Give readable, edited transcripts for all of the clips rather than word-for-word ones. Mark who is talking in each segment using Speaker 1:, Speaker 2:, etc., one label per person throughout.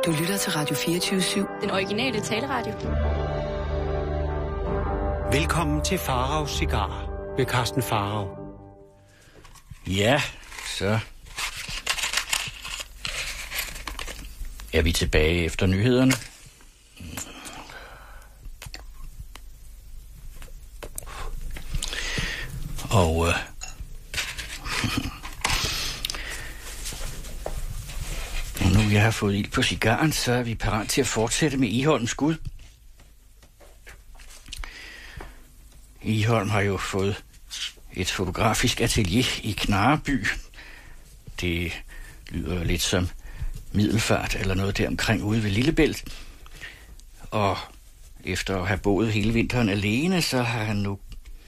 Speaker 1: Du lytter til Radio 24/7.
Speaker 2: Den originale taleradio.
Speaker 3: Velkommen til Faraos Cigarer med Carsten Farao.
Speaker 4: Ja, så er vi tilbage efter nyhederne. Og nu jeg har fået ild på cigaren, så er vi parat til at fortsætte med Egholms Gud. Egholm har jo fået et fotografisk atelier i Knarreby. Det lyder lidt som Middelfart eller noget deromkring ude ved Lillebælt. Og efter at have boet hele vinteren alene, så har han nu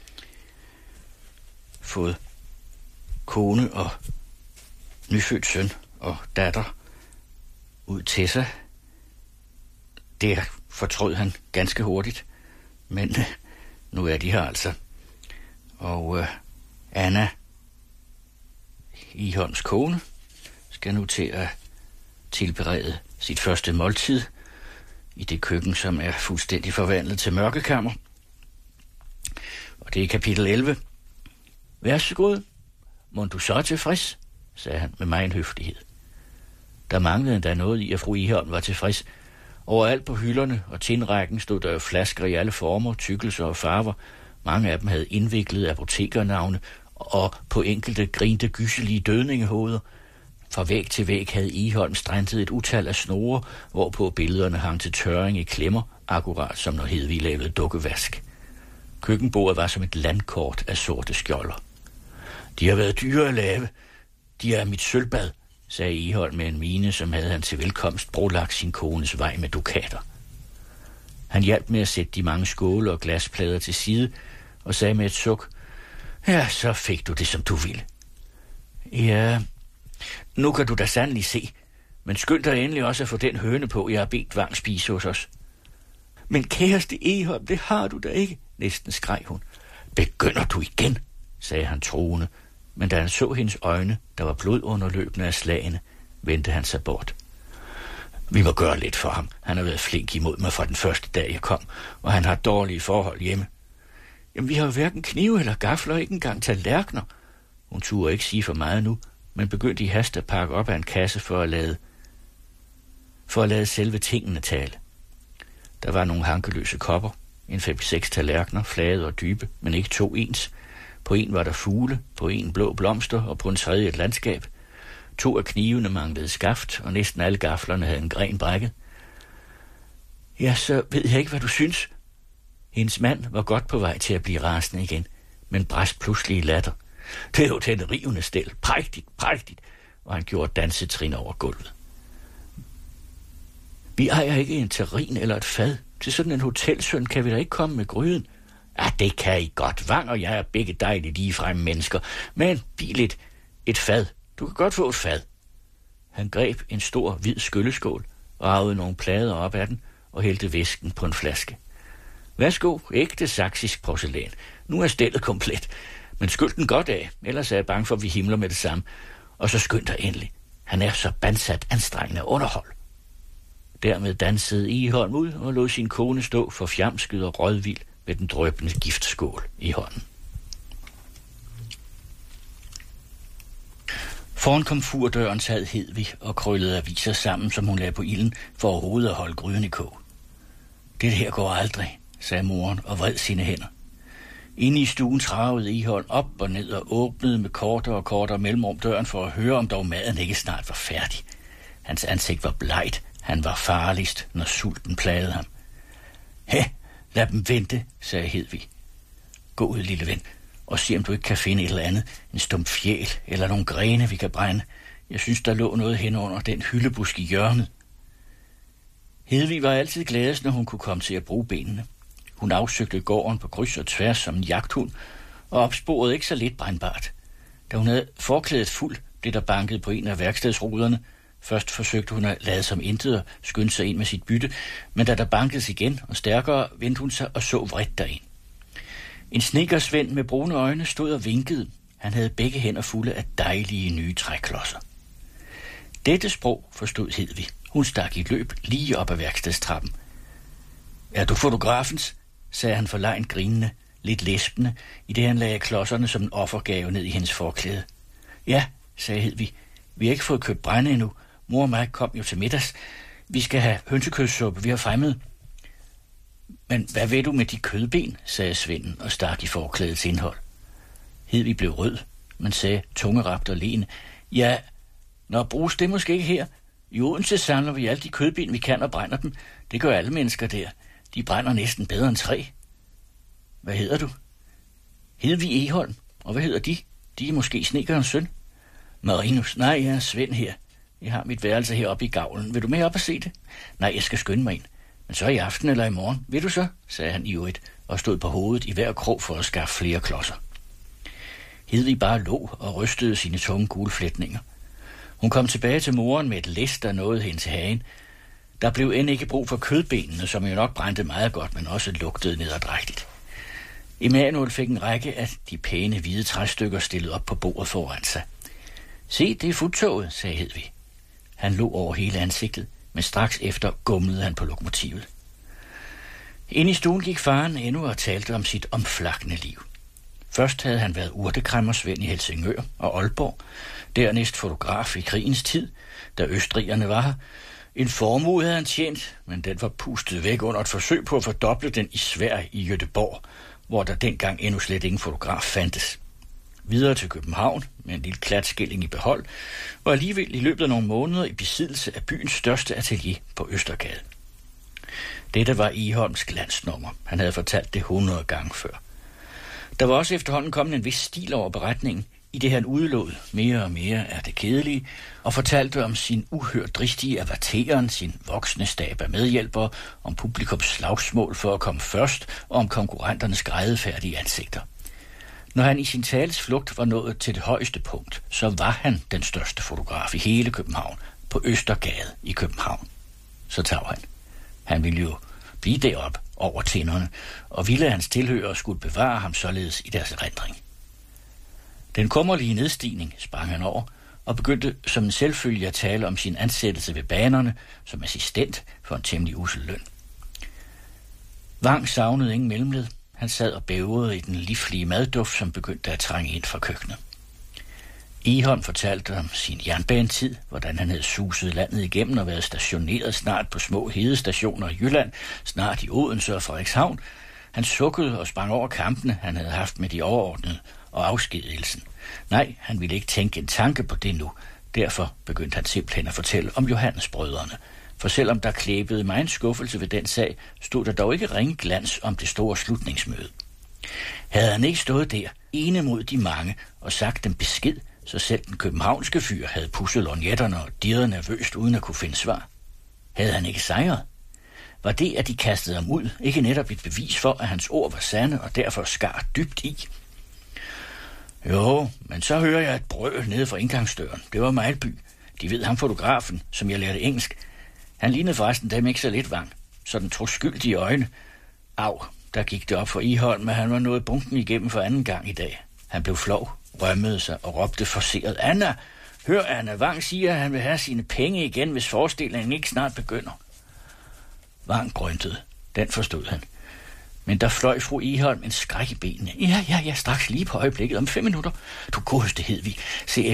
Speaker 4: fået kone og nyfødt søn og datter ud til sig. Det fortrød han ganske hurtigt, men nu er de her altså. Og Anna, Egholms kone, skal nu til at tilberede sit første måltid i det køkken, som er fuldstændig forvandlet til mørkekammer. Og det er kapitel 11. Vær så god, må du så tilfreds, sagde han med megen høflighed. Der manglede endda noget i, at fru Egholm var tilfreds. Overalt på hylderne og tindrækken stod der flasker i alle former, tykkelser og farver. Mange af dem havde indviklede apotekernavne, og på enkelte grinte gyselige dødningehoveder. Fra væg til væg havde Egholm strandet et utal af snore, hvorpå billederne hang til tørring i klemmer, akkurat som når Hedvig lavede dukkevask. Køkkenbordet var som et landkort af sorte skjolder. De har været dyre at lave. De er mit sølvbad, sagde Egholm med en mine, som havde han til velkomst brolagt sin kones vej med dukater. Han hjalp med at sætte de mange skåle og glasplader til side, og sagde med et suk, ja, så fik du det, som du ville. Ja, nu kan du da sandelig se, men skynd dig endelig også at få den høne på, jeg har bedt Vang spise hos os. Men kæreste Egholm, det har du da ikke, næsten skreg hun. Begynder du igen, sagde han truende, men da han så hendes øjne, der var blodunderløbende af slagene, vendte han sig bort. Vi må gøre lidt for ham. Han har været flink imod mig fra den første dag, jeg kom, og han har dårlige forhold hjemme. Jamen, vi har jo hverken knive eller gafler, ikke engang tallerkener. Hun turde ikke sige for meget nu, men begyndte i hast at pakke op af en kasse for at lade selve tingene tale. Der var nogle hankeløse kopper, en 5-6 tallerkener, flade og dybe, men ikke to ens. På en var der fugle, på en blå blomster, og på en tredje et landskab. 2 af knivene manglede skaft, og næsten alle gaflerne havde en gren brækket. Ja, så ved jeg ikke, hvad du synes. Hendes mand var godt på vej til at blive rasende igen, men brast pludselig i latter. Det er jo den rivende stel. Prægtigt, prægtigt. Og han gjorde dansetrin over gulvet. Vi ejer ikke en terrin eller et fad. Til sådan en hotelsøn kan vi da ikke komme med gryden. Ja, det kan I godt. Vang og jeg er begge dejligt ligefremme mennesker. Men bil et fad. Du kan godt få et fad. Han greb en stor, hvid skylleskål, ragede nogle plader op af den og hældte væsken på en flaske. Værsgo, ægte saksisk porcelæn. Nu er stellet komplet. Men skyld den godt af, ellers er jeg bange for, at vi himler med det samme. Og så skynd dig endelig. Han er så bandsat anstrengende underhold. Dermed dansede Egholm ud og lod sin kone stå for fjamsket og rådvild med den drøbende giftskål i hånden. Foran komfurdøren sad Hedvig og krøllede aviser sammen, som hun lagde på ilden, for overhovedet at holde gryden i kog. Det her går aldrig, sagde moren og vred sine hænder. Inde i stuen travede Egholm op og ned og åbnede med kortere og kortere mellemrum døren for at høre, om dog maden ikke snart var færdig. Hans ansigt var blegt. Han var farligst, når sulten plagede ham. Hæ, lad dem vente, sagde Hedvig. Gå ud, lille ven, og se, om du ikke kan finde et eller andet, en stump fjæl eller nogle grene, vi kan brænde. Jeg synes, der lå noget hen under den hyldebusk i hjørnet. Hedvig var altid gladest, når hun kunne komme til at bruge benene. Hun afsøgte gården på kryds og tværs som en jagthund, og opsporede ikke så lidt brændbart. Da hun havde forklædet fuld, blev der banket på en af værkstedsruderne. Først forsøgte hun at lade som intet og skynde sig ind med sit bytte, men da der bankedes igen og stærkere, vendte hun sig og så vredt derind. En snedkersvend med brune øjne stod og vinkede. Han havde begge hænder fulde af dejlige nye træklodser. Dette sprog forstod Hedvig Hun stak i løb lige op ad værkstedstrappen. Er du fotografens? Sagde han forlegent grinende, lidt læspende, i det han lagde klodserne som en offergave ned i hendes forklæde. Ja, sagde Hedvig. Vi har ikke fået købt brænde endnu. Mor og mig kom jo til middags. Vi skal have hønsekødssuppe, vi har fremmed. Men hvad ved du med de kødben, sagde Svenden og stak i forklædets indhold. Hedvig blev rød, men sagde tungerapt og leende. Ja, bruges det måske ikke her. I Odense samler vi alle de kødben, vi kan og brænder dem. Det gør alle mennesker der. De brænder næsten bedre end træ. Hvad hedder du? Hedvig Egholm. Og hvad hedder de? De er måske snedkerens søn. Marinus. Nej, jeg er Svend her. Jeg har mit værelse heroppe i gavlen. Vil du med op og se det? Nej, jeg skal skynde mig ind. Men så i aften eller i morgen. Vil du så? Sagde han ivrigt og stod på hovedet i hver krog for at skaffe flere klodser. Hedvig bare lå og rystede sine tunge gule flætninger. Hun kom tilbage til moren med et læs, der nåede hende til hagen. Der blev end ikke brug for kødbenene, som jo nok brændte meget godt, men også lugtede nederdrægtigt. Emanuel fik en række af de pæne hvide træstykker stillet op på bordet foran sig. Se, det er futtoget, sagde Hedvig. Han lå over hele ansigtet, men straks efter gumlede han på lokomotivet. Ind i stuen gik faren endnu og talte om sit omflakkende liv. Først havde han været urtekræmmersvend i Helsingør og Aalborg, dernæst fotograf i krigens tid, da østrigerne var her. En formue havde han tjent, men den var pustet væk under et forsøg på at fordoble den i Sverige i Göteborg, hvor der dengang endnu slet ingen fotograf fandtes. Videre til København med en lille klatskilling i behold, og alligevel i løbet af nogle måneder i besiddelse af byens største atelier på Østergade. Dette var Egholms glansnummer. Han havde fortalt det 100 gange før. Der var også efterhånden kommet en vis stil over beretningen, i det han udelod mere og mere af det kedelige, og fortalte om sin uhørt dristige avateren, sin voksne stab af medhjælpere, om publikums slagsmål for at komme først, og om konkurrenternes grædefærdige ansigter. Når han i sin tales flugt var nået til det højeste punkt, så var han den største fotograf i hele København, på Østergade i København. Så tag han. Han ville jo blive deroppe over tænderne, og ville hans tilhørere skulle bevare ham således i deres erindring. Den kummerlige nedstigning sprang han over, og begyndte som en selvfølge at tale om sin ansættelse ved banerne som assistent for en temmelig usel løn. Vang savnede ingen mellemled. Han sad og bævrede i den livlige madduft, som begyndte at trænge ind fra køkkenet. Egholm fortalte om sin jernbanetid, hvordan han havde suset landet igennem og været stationeret snart på små hedestationer i Jylland, snart i Odense og Frederikshavn. Han sukkede og sprang over kampene, han havde haft med de overordnede og afskedigelsen. Nej, han ville ikke tænke en tanke på det nu. Derfor begyndte han simpelthen at fortælle om Johannesbrødrene. For selvom der klæbede mig en skuffelse ved den sag, stod der dog ikke ringe glans om det store slutningsmøde. Havde han ikke stået der, ene mod de mange, og sagt dem besked, så selv den københavnske fyr havde pusset lorgnetterne og dirret nervøst uden at kunne finde svar? Havde han ikke sejret? Var det, at de kastede ham ud, ikke netop et bevis for, at hans ord var sande og derfor skar dybt i? Jo, men så hører jeg et brøl nede fra indgangsdøren. Det var Mejlby. De ved ham fotografen, som jeg lærte engelsk. Han lignede forresten dem ikke så lidt Vang. Sådan troskyldige øjne. Au, der gik det op for Egholm, at han var nået bunken igennem for anden gang i dag. Han blev flov, rømmede sig og råbte forceret. Anna, hør Anna, Vang siger, at han vil have sine penge igen, hvis forestillingen ikke snart begynder. Vang grøntede. Den forstod han. Men der fløj fru Egholm en skræk i benene. Ja, straks lige på øjeblikket om 5 minutter. Du godeste Hedvig, se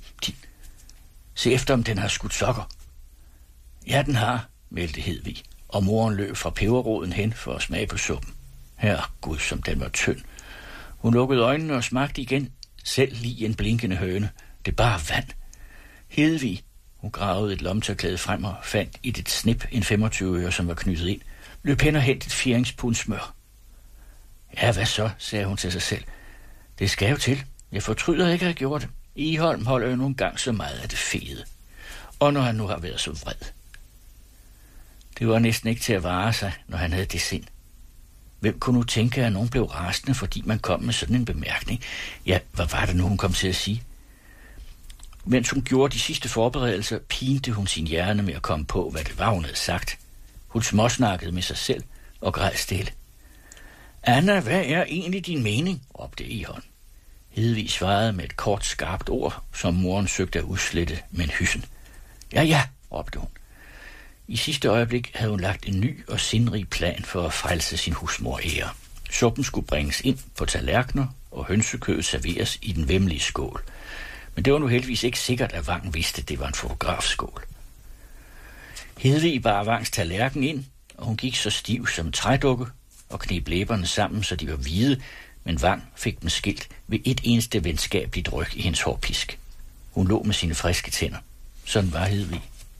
Speaker 4: efter om den har skudt sokker. Ja, den har, meldte Hedvig, og moren løb fra peberroden hen for at smage på suppen. Herregud, som den var tynd. Hun lukkede øjnene og smagte igen, selv lige en blinkende høne. Det er bare vand. Hedvig, hun gravede et lommetørklæde frem og fandt i det snip en 25 øre, som var knyttet ind. Løb hen og hent et 4-pund smør. Ja, hvad så, sagde hun til sig selv. Det skal jo til. Jeg fortryder ikke at have gjort det. Egholm holder jo nogle gange så meget af det fede. Og når han nu har været så vred. Det var næsten ikke til at vare sig, når han havde det sind. Hvem kunne nu tænke, at nogen blev rasende, fordi man kom med sådan en bemærkning? Ja, hvad var det nu, hun kom til at sige? Mens hun gjorde de sidste forberedelser, pinte hun sin hjerne med at komme på, hvad det var, hun havde sagt. Hun småsnakkede med sig selv og græd stille. Anna, hvad er egentlig din mening? Råbte Egholm. Hedvig svarede med et kort, skarpt ord, som moren søgte at udslette med en hyssen. Ja, råbte hun. I sidste øjeblik havde hun lagt en ny og sindrig plan for at frelse sin husmor ære. Suppen skulle bringes ind på tallerkener, og hønsekødet serveres i den væmmelige skål. Men det var nu heldigvis ikke sikkert, at Vang vidste, at det var en fotografskål. Hedvig bar Vangs tallerken ind, og hun gik så stiv som en trædukke og kneb læberne sammen, så de var hvide, men Vang fik dem skilt ved et eneste venskabeligt ryk i hendes hårpisk. Hun lå med sine friske tænder. Sådan var Hedvig.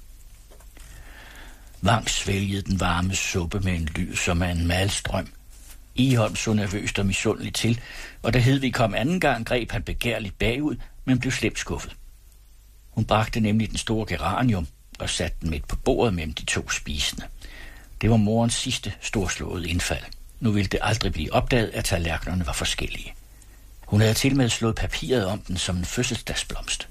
Speaker 4: Vang svælgede den varme suppe med en lyd som af en malstrøm. Egholm så nervøst og misundelig til, og da Hedvig kom anden gang, greb han begærligt bagud, men blev slemt skuffet. Hun bragte nemlig den store geranium og satte den midt på bordet mellem de to spisende. Det var morens sidste storslåede indfald. Nu ville det aldrig blive opdaget, at tallerkenerne var forskellige. Hun havde til med slået papiret om den som en fødselsdagsblomst.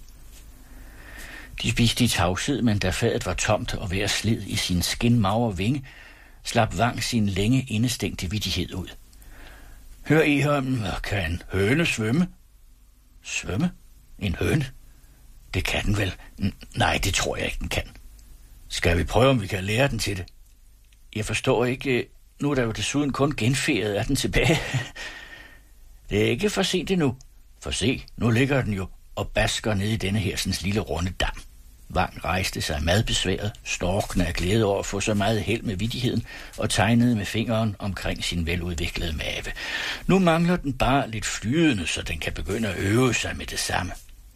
Speaker 4: De spiste i tavshed, men da fadet var tomt og ved at slid i sin skinmagre vinge, slap Vang sin længe indestængte vittighed ud. Hør Egholm, kan en høne svømme? Svømme? En høne? Det kan den vel? Nej, det tror jeg ikke, den kan. Skal vi prøve, om vi kan lære den til det? Jeg forstår ikke. Nu er der jo desuden kun genferiet af den tilbage. Det er ikke for sent endnu. For se, nu ligger den jo og basker ned i denne hersens lille runde dam. Vang rejste sig madbesværet, storkende af glæde over at få så meget held med vittigheden, og tegnede med fingeren omkring sin veludviklede mave. Nu mangler den bare lidt flydende, så den kan begynde at øve sig med det samme.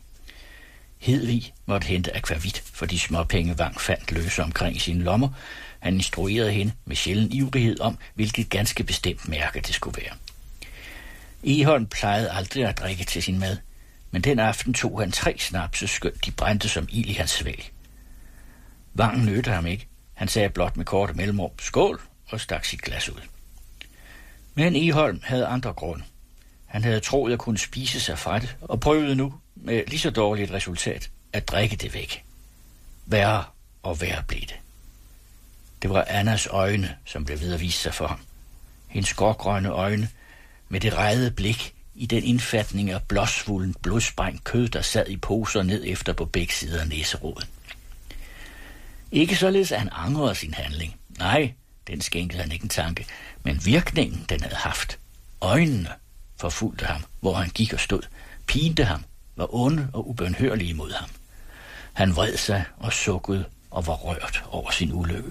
Speaker 4: Hedvig måtte hente akvavit for de småpenge Vang fandt løse omkring sine lommer. Han instruerede hende med sjælden ivrighed om, hvilket ganske bestemt mærke det skulle være. Egholm plejede aldrig at drikke til sin mad, men den aften tog han 3 snapse, skønt de brændte som ild i hans svælg. Vang nødte ham ikke. Han sagde blot med korte mellemrum skål og stak sit glas ud. Men Egholm havde andre grunde. Han havde troet at kunne spise sig fra det, og prøvede nu, med lige så dårligt resultat, at drikke det væk. Værre og værre blev det. Det var Annas øjne, som blev ved at vise sig for ham. Hendes grågrønne øjne, med det rejede blik i den indfatning af blåsvulden, blodsprængt kød, der sad i poser ned efter på begge sider af næseroden. Ikke således, at han angrede sin handling. Nej, den skænkede han ikke en tanke, men virkningen, den havde haft. Øjnene forfulgte ham, hvor han gik og stod, pinte ham, var onde og ubønhørlige imod ham. Han vred sig og sukkede og var rørt over sin ulykke.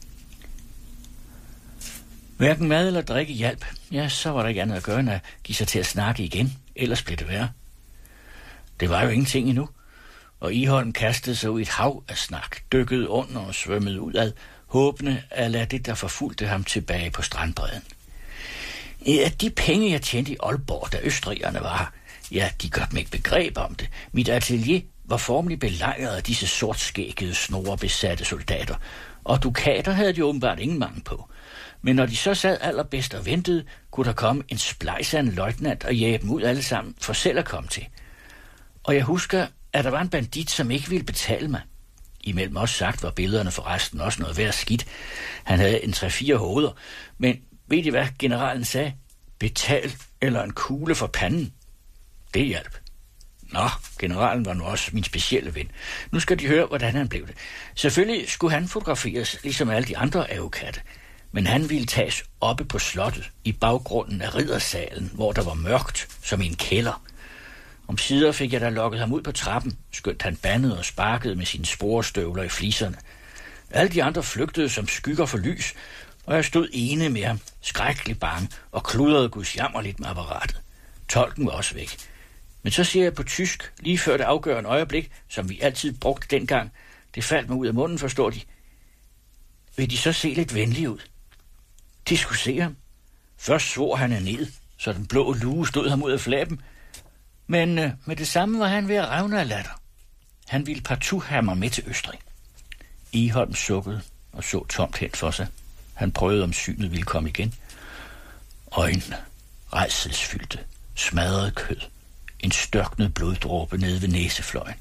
Speaker 4: Hverken mad eller drikke hjalp. Ja, så var der ikke andet at gøre, end at give sig til at snakke igen. Ellers blev det værre. Det var jo ingenting endnu. Og Egholm kastede sig ud i et hav af snak, dykkede under og svømmede udad, håbende at lade det, der forfulgte ham, tilbage på strandbredden. Ja, de penge, jeg tjente i Aalborg, da østrigerne var her, ja, de gør dem ikke begreb om det. Mit atelier var formelig belejret af disse sortskækkede, snorebesatte soldater, og dukater havde de åbenbart ingen mangel på. Men når de så sad allerbedst og ventede, kunne der komme en splejsende løjtnant og jage dem ud alle sammen, for selv at komme til. Og jeg husker, at der var en bandit, som ikke ville betale mig. Imellem også sagt var billederne forresten også noget værd skidt. Han havde en 3-4 hoveder, men ved I hvad generalen sagde? Betal eller en kugle for panden. Det hjalp. Nå, generalen var nu også min specielle ven. Nu skal de høre, hvordan han blev det. Selvfølgelig skulle han fotograferes, ligesom alle de andre avokatte. Men han ville tages oppe på slottet, i baggrunden af riddersalen, hvor der var mørkt, som i en kælder. Omsider fik jeg da lokket ham ud på trappen, skønt han bandede og sparkede med sine sporestøvler i fliserne. Alle de andre flygtede som skygger for lys, og jeg stod ene med ham, skrækkelig bange, og kludrede gudsjammerligt med apparatet. Tolken var også væk. Men så siger jeg på tysk, lige før det afgørende øjeblik, som vi altid brugte dengang. Det faldt mig ud af munden, forstår de. Vil de så se lidt venlige ud? De skulle se ham. Først svor han ned, så den blå lue stod ham ud af flaben. Men med det samme var han ved at revne af latter. Han ville partout have mig med til Østrig. Egholm sukkede og så tomt hen for sig. Han prøvede, om synet ville komme igen. Øjnene, rædselsfyldte, smadret kød, en størknet bloddråbe nede ved næsefløjen.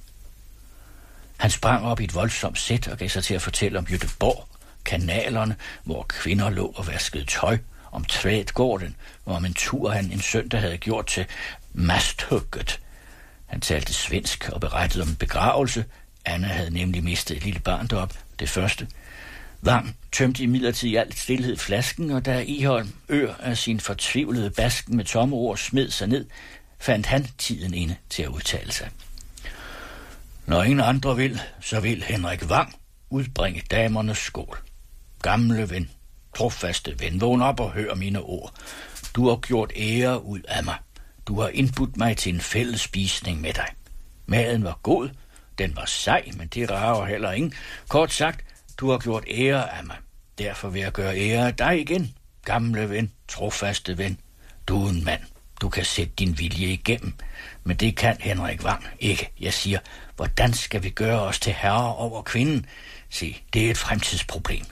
Speaker 4: Han sprang op i et voldsomt sæt og gav sig til at fortælle om Göteborg, kanalerne, hvor kvinder lå og vaskede tøj, om Tvætgården, og om en tur, han en søndag havde gjort til Masthugget. Han talte svensk og berettede om en begravelse. Anna havde nemlig mistet et lille barn derop, det første. Vang tømte imidlertid i alt stilhed flasken, og da Egholm af sin fortvivlede basken med tomme ord smed sig ned, fandt han tiden inde til at udtale sig. Når ingen andre vil, så vil Henrik Vang udbringe damernes skål. Gamle ven, trofaste ven, vågn op og hør mine ord. Du har gjort ære ud af mig. Du har indbudt mig til en fælles spisning med dig. Maden var god, den var sej, men det rager heller ingen. Kort sagt, du har gjort ære af mig. Derfor vil jeg gøre ære af dig igen. Gamle ven, trofaste ven. Du er en mand. Du kan sætte din vilje igennem. Men det kan Henrik Vang ikke. Jeg siger, hvordan skal vi gøre os til herrer over kvinden? Se, det er et fremtidsproblem.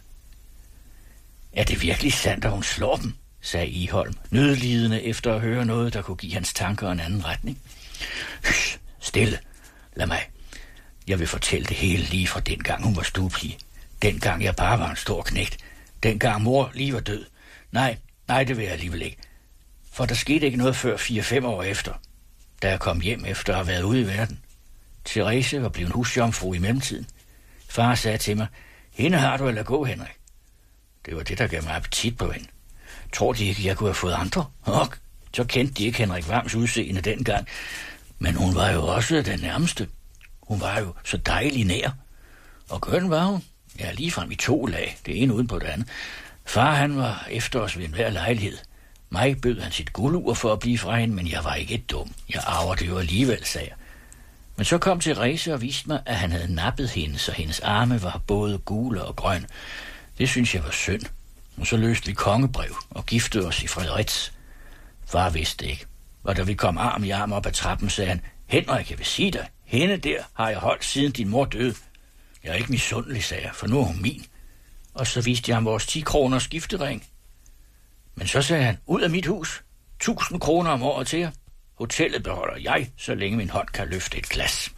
Speaker 4: Er det virkelig sandt, at hun slår dem? Sagde Egholm, nødlidende efter at høre noget, der kunne give hans tanker en anden retning. Stille. Lad mig. Jeg vil fortælle det hele lige fra dengang hun var stuepige. Dengang jeg bare var en stor knægt. Dengang mor lige var død. Nej, det vil jeg alligevel ikke. For der skete ikke noget før 4-5 år efter, da jeg kom hjem efter at have været ude i verden. Therese var blevet husjomfru i mellemtiden. Far sagde til mig, hende har du at lade gå, Henrik. Det var det, der gav mig appetit på hende. Tror de ikke, jeg kunne have fået andre? Så kendte de ikke Henrik Vangs udseende dengang. Men hun var jo også den nærmeste. Hun var jo så dejlig nær. Og køn var hun. Ja, ligefrem i 2 lag. Det ene uden på det andet. Far, han var efter os ved enhver lejlighed. Mig bød han sit guldur for at blive fra hende, men jeg var ikke et dum. Jeg arver det jo alligevel, sagde jeg. Men så kom Therese og viste mig, at han havde nappet hende, så hendes arme var både gule og grønne. Det synes jeg var synd. Og så løste vi kongebrev og giftede os i Frederiks. Far vidste ikke. Og da vi kom arm i arm op ad trappen, sagde han, Henrik, jeg vil sige dig, hende der har jeg holdt siden din mor døde. Jeg er ikke misundelig, sagde jeg, for nu er hun min. Og så viste jeg ham vores 10 kroners giftering. Men så sagde han, ud af mit hus, 1000 kroner om året til jer. Hotellet beholder jeg, så længe min hånd kan løfte et glas.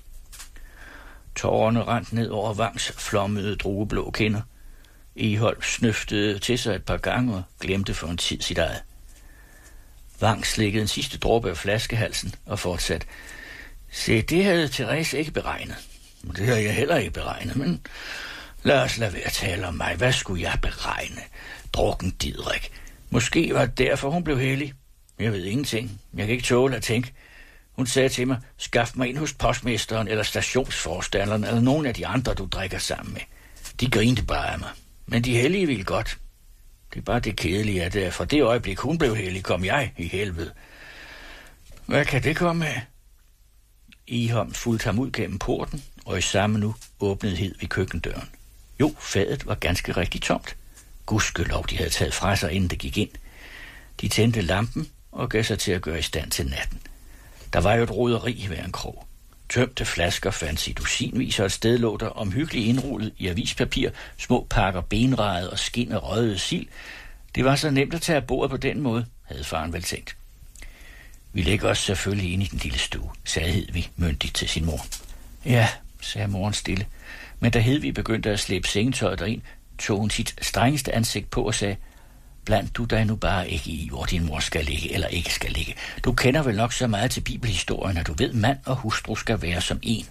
Speaker 4: Tårerne rent ned over Vangs flommede drueblå kinder. Egholm snøftede til sig et par gange og glemte for en tid sit eget. Vang slikkede en sidste dråbe af flaskehalsen og fortsatte. Se, det havde Therese ikke beregnet. Det havde jeg heller ikke beregnet, men lad os lade være at tale om mig. Hvad skulle jeg beregne? Drukken Didrik. Måske var det derfor, hun blev hellig. Jeg ved ingenting. Jeg kan ikke tåle at tænke. Hun sagde til mig, skaf mig ind hos postmesteren eller stationsforstanderen eller nogen af de andre, du drikker sammen med. De grinte bare af mig. Men de hellige ville godt. Det er bare det kedelige, at fra det øjeblik, hun blev hellig, kom jeg i helvede. Hvad kan det komme af? Egholm fulgte ham ud gennem porten, og i samme nu åbnede Hedvig køkkendøren. Jo, fadet var ganske rigtig tomt. Gudskelov, de havde taget fra sig, inden det gik ind. De tændte lampen og gav sig til at gøre i stand til natten. Der var jo et roderi hver en krog. Tømte flasker fandt i dusinvis, og et sted lå der omhyggeligt indrullet i avispapir, små pakker benrejede og skin af røget sild. Det var så nemt at tage af bordet på den måde, havde faren vel tænkt. Vi lægger os selvfølgelig ind i den lille stue, sagde Hedvig myndigt til sin mor. Ja, sagde moren stille. Men da Hedvig begyndte at slæbe sengetøjet derind, tog hun sit strengeste ansigt på og sagde, blandt du dig nu bare ikke i, hvor din mor skal ligge eller ikke skal ligge. Du kender vel nok så meget til bibelhistorien, at du ved, mand og hustru skal være som en.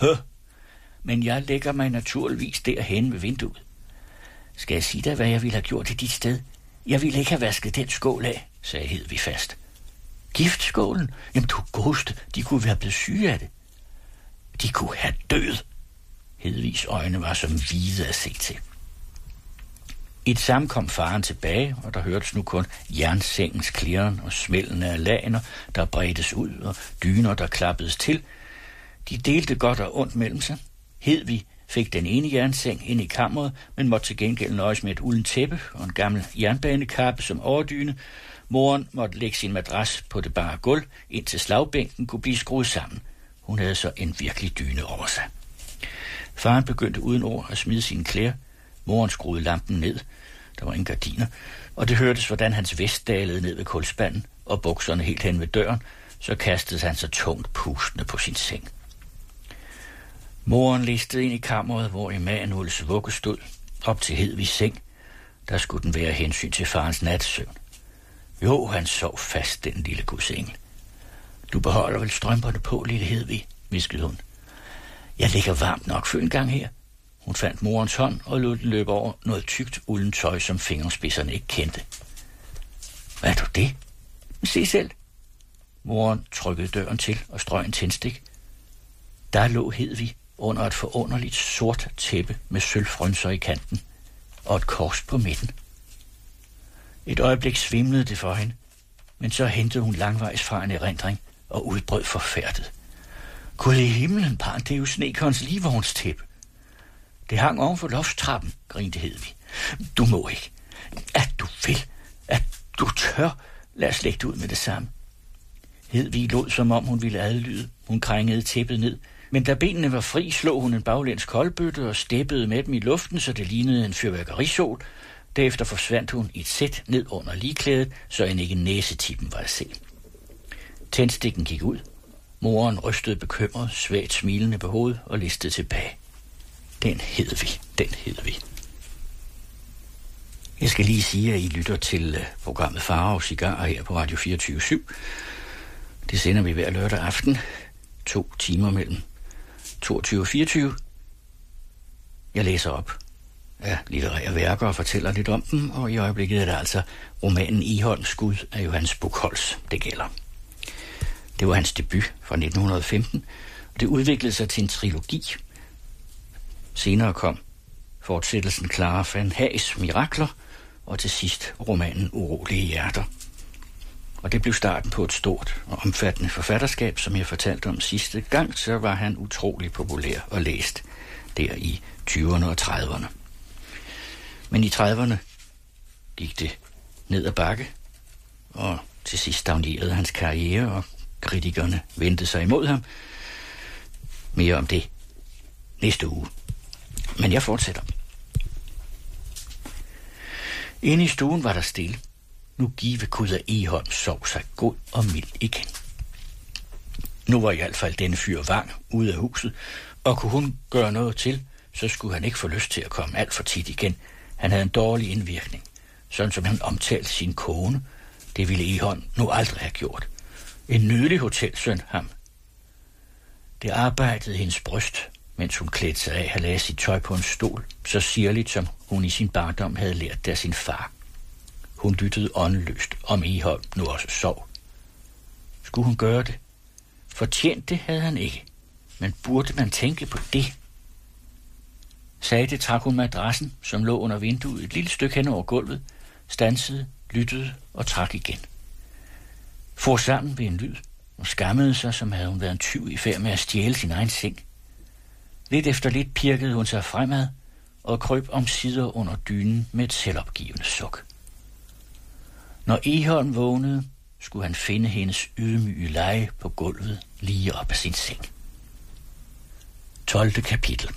Speaker 4: Men jeg lægger mig naturligvis derhen ved vinduet. Skal jeg sige dig, hvad jeg ville have gjort i dit sted? Jeg ville ikke have vasket den skål af, sagde Hedvig fast. Giftskålen? Jamen du godeste, de kunne være blevet syge af det. De kunne have død. Hedvigs øjne var som hvide at se til. I det samme kom faren tilbage, og der hørtes nu kun jernsengens klirren og smælden af lagener, der bredtes ud, og dyner, der klappedes til. De delte godt og ondt mellem sig. Hedvig fik den ene jernseng ind i kammeret, men måtte til gengæld nøjes med et uldent tæppe og en gammel jernbanekappe som overdyne. Moren måtte lægge sin madras på det bare gulv, indtil slagbænken kunne blive skruet sammen. Hun havde så en virkelig dyne over sig. Faren begyndte uden ord at smide sine klæder. Moren skruede lampen ned. Der var ingen gardiner. Og det hørtes, hvordan hans vest dalede ned ved kulspanden og bukserne helt hen ved døren. Så kastede han sig tungt pustende på sin seng. Moren listede ind i kammeret, hvor Emanuels vugge stod, op til Hedvigs seng. Der skulle den være hensyn til farens nattesøvn. Jo, han sov fast, den lille gudsengel. Du beholder vel strømperne på, lille Hedvig, hviskede hun. Jeg ligger varmt nok for en gang her. Hun fandt morens hånd og lod den løbe over noget tykt ulden tøj, som fingerspidserne ikke kendte. Hvad er du det? Se selv. Moren trykkede døren til og strøg en tændstik. Der lå Hedvig under et forunderligt sort tæppe med sølvfrynser i kanten og et kors på midten. Et øjeblik svimlede det for hende, men så hentede hun langvejs fra en erindring og udbrød forfærdet. Gud i himlen, barn, det er jo Snekons ligevognstæppe. Det hang oven for loftstrappen, grinte Hedvig. Du må ikke. At du vil. At du tør. Lad os lægge det ud med det samme. Hedvig lod, som om hun ville adlyde. Hun krængede tæppet ned. Men da benene var fri, slog hun en baglæns koldbøtte og steppede med dem i luften, så det lignede en fyrværkerisol. Derefter forsvandt hun i et sæt ned under ligeklædet, så end ikke næsetippen var at se. Tændstikken gik ud. Moren rystede bekymret, svagt smilende på hovedet og listede tilbage. Den Hedvig. Jeg skal lige sige, at I lytter til programmet Farve og Cigarer her på Radio 24/7. Det sender vi hver lørdag aften, 2 timer mellem 22 og 24. Jeg læser op af litterære værker og fortæller lidt om dem, og i øjeblikket er det altså romanen Egholms Skud af Johannes Buchholz, det gælder. Det var hans debut fra 1915, og det udviklede sig til en trilogi. Senere kom fortsættelsen Clara van Haes Mirakler, og til sidst romanen Urolige Hjerter. Og det blev starten på et stort og omfattende forfatterskab, som jeg fortalte om sidste gang, så var han utrolig populær og læst der i 20'erne og 30'erne. Men i 30'erne gik det ned ad bakke, og til sidst stagnerede hans karriere, og kritikerne vendte sig imod ham. Mere om det næste uge. Men jeg fortsætter. Inde i stuen var der stille. Nu give Gud af Egholm sov sig god og mild igen. Nu var i hvert fald denne fyr Vang ude af huset, og kunne hun gøre noget til, så skulle han ikke få lyst til at komme alt for tit igen. Han havde en dårlig indvirkning, sådan som han omtalte sin kone. Det ville Egholm nu aldrig have gjort. En nydelig hotelsøn ham. Det arbejdede hendes bryst, mens hun klædte sig af og lagde sit tøj på en stol, så sirligt som hun i sin barndom havde lært det af sin far. Hun lyttede åndeløst, om Egholm nu også sov. Skulle hun gøre det? Fortjent det havde han ikke, men burde man tænke på det? Sagde trak hun madrassen, som lå under vinduet et lille stykke hen over gulvet, stansede, lyttede og trak igen. For sammen ved en lyd og skammede sig, som havde hun været en tyv i færd med at stjæle sin egen seng. Lidt efter lidt pirkede hun sig fremad og krøb omsider under dynen med et selvopgivende suk. Når Egholm vågnede, skulle han finde hendes ydmyge leje på gulvet lige op ad sin seng. 12. kapitel.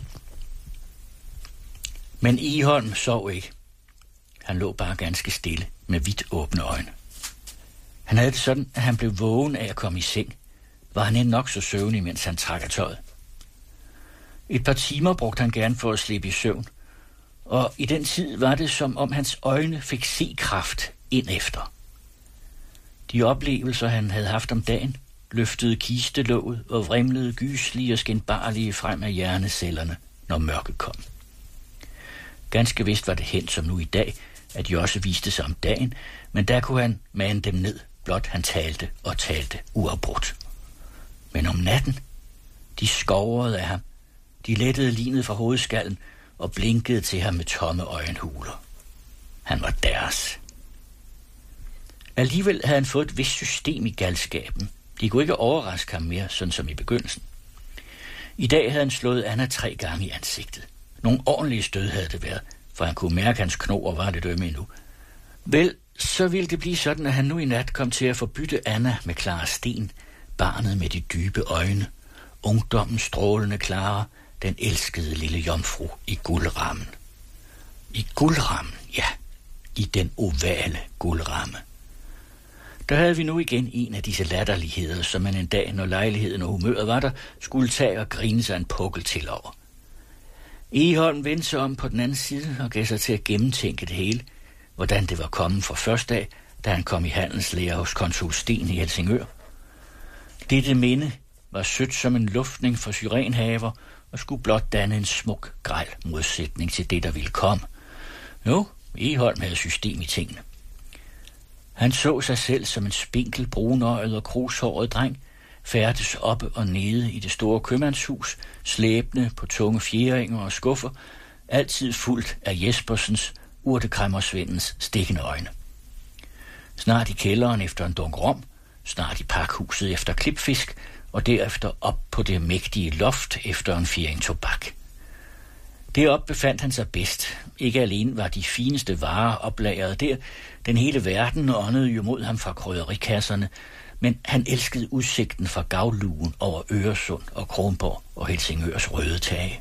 Speaker 4: Men Egholm sov ikke. Han lå bare ganske stille med vidt åbne øjne. Han havde det sådan, at han blev vågen af at komme i seng. Var han end nok så søvnig, mens han trak af tøjet. Et par timer brugte han gerne for at slippe i søvn, og i den tid var det, som om hans øjne fik se-kraft ind efter. De oplevelser, han havde haft om dagen, løftede kistelåget og vrimlede gyslige og skinbarlige frem af hjernecellerne, når mørket kom. Ganske vist var det hent som nu i dag, at de også viste sig om dagen, men der kunne han mane dem ned, blot han talte og talte uafbrudt. Men om natten, de skovrede af ham, de lettede linet fra hovedskallen og blinkede til ham med tomme øjenhuler. Han var deres. Alligevel havde han fået et vist system i galskaben. De kunne ikke overraske ham mere, sådan som i begyndelsen. I dag havde han slået Anna 3 gange i ansigtet. Nogle ordentlige stød havde det været, for han kunne mærke, at hans knoer var lidt ømme endnu. Vel, så ville det blive sådan, at han nu i nat kom til at forbytte Anna med Clara Sten, barnet med de dybe øjne, ungdommen strålende Clara, den elskede lille jomfru i guldrammen. I guldrammen, ja, i den ovale guldramme. Der havde vi nu igen en af disse latterligheder, som man en dag, når lejligheden og humøret var der, skulle tage og grine sig en pukkel til over. Egholm vendte sig om på den anden side og gav sig til at gennemtænke det hele, hvordan det var kommet fra første dag, da han kom i handelslære hos konsul Sten i Helsingør. Dette minde var sødt som en luftning fra syrenhaver og skulle blot danne en smuk, græl modsætning til det, der ville komme. Jo, Egholm havde system i tingene. Han så sig selv som en spinkel, brunøjet og krushåret dreng, færdes oppe og nede i det store købmandshus, slæbende på tunge fjeringer og skuffer, altid fuldt af Jespersens, urtekræmmersvendens stikkende øjne. Snart i kælderen efter en dunk rom, snart i pakhuset efter klipfisk, og derefter op på det mægtige loft efter en fjering tobak. Deroppe befandt han sig bedst. Ikke alene var de fineste varer oplagret der, den hele verden åndede jo mod ham fra krydderikasserne, men han elskede udsigten fra gavlugen over Øresund og Kronborg og Helsingørs røde tage.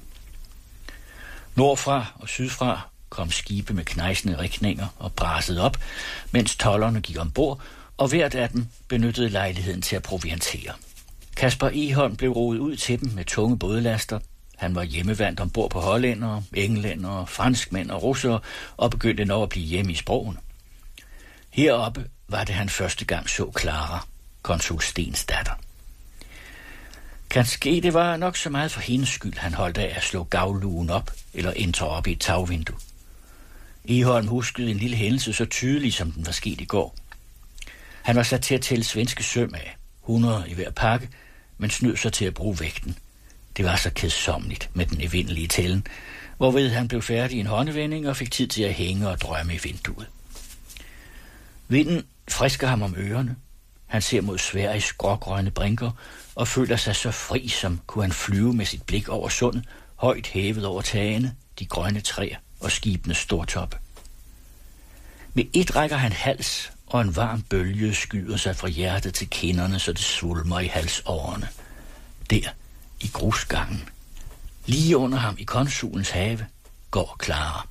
Speaker 4: Nordfra og sydfra kom skibe med knejsende rikninger og brasede op, mens tolderne gik ombord, og hvert af dem benyttede lejligheden til at proviantere. Kasper Egholm blev roet ud til dem med tunge bådlaster. Han var hjemmevandt ombord på hollændere, englændere, franskmænd og russere og begyndte nok at blive hjemme i sprogene. Heroppe var det, han første gang så Clara, konsul Stens datter. Kanskje det var nok så meget for hendes skyld, han holdt af at slå gavlugen op eller entre op i et tagvindue. Egholm huskede en lille hændelse så tydelig, som den var sket i går. Han var sat til at tælle svenske søm af, 100 i hver pakke, men snød sig til at bruge vægten. Det var så kedsommeligt med den evindelige tællen, hvorved han blev færdig i en håndevending og fik tid til at hænge og drømme i vinduet. Vinden frisker ham om ørerne. Han ser mod Sveriges grågrønne brinker og føler sig så fri, som kunne han flyve med sit blik over sundet, højt hævet over tagene, de grønne træer og skibenes stortoppe. Med et rækker han hals, og en varm bølge skyder sig fra hjertet til kinderne, så det svulmer i halsårene. Der, i grusgangen, lige under ham i konsulens have, går Clara.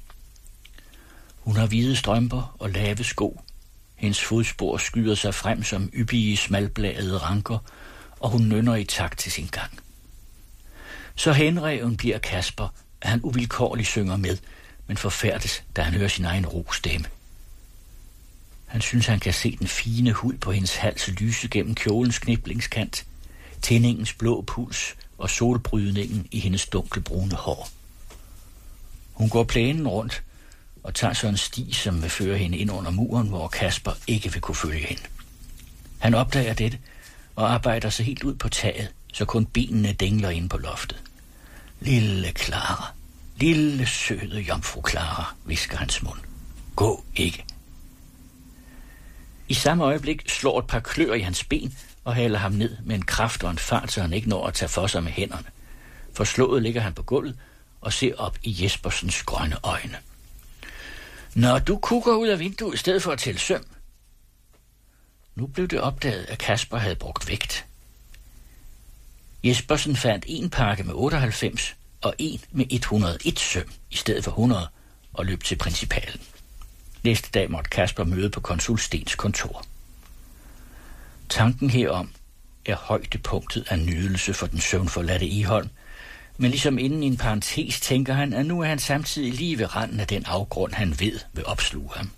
Speaker 4: Hun har hvide strømper og lave sko. Hendes fodspor skyder sig frem som yppige, smalbladede ranker, og hun nynner i takt til sin gang. Så henreven bliver Kasper, at han uvilkårligt synger med, men forfærdes, da han hører sin egen ro stemme. Han synes, han kan se den fine hud på hendes hals lyse gennem kjolens kniblingskant, tændingens blå puls og solbrydningen i hendes dunkelbrune hår. Hun går plænen rundt og tager så en sti, som vil føre hende ind under muren, hvor Kasper ikke vil kunne følge hende. Han opdager dette og arbejder sig helt ud på taget, så kun benene dingler inde på loftet. Lille Clara, lille søde jomfru Clara, hvisker hans mund. Gå ikke. I samme øjeblik slår et par klør i hans ben og haler ham ned med en kraft og en fart, så han ikke når at tage for sig med hænderne. Forslået ligger han på gulvet og ser op i Jespersens grønne øjne. Når du kukker ud af vinduet i stedet for at tælle søm. Nu blev det opdaget, at Kasper havde brugt vægt. Jespersen fandt en pakke med 98 og en med 101 søm i stedet for 100 og løb til principalen. Næste dag måtte Kasper møde på konsul Stens kontor. Tanken herom er højdepunktet af nydelse for den søvnforladte Egholm, men ligesom inden i en parentes tænker han, at nu er han samtidig lige ved randen af den afgrund, han ved vil opsluge ham.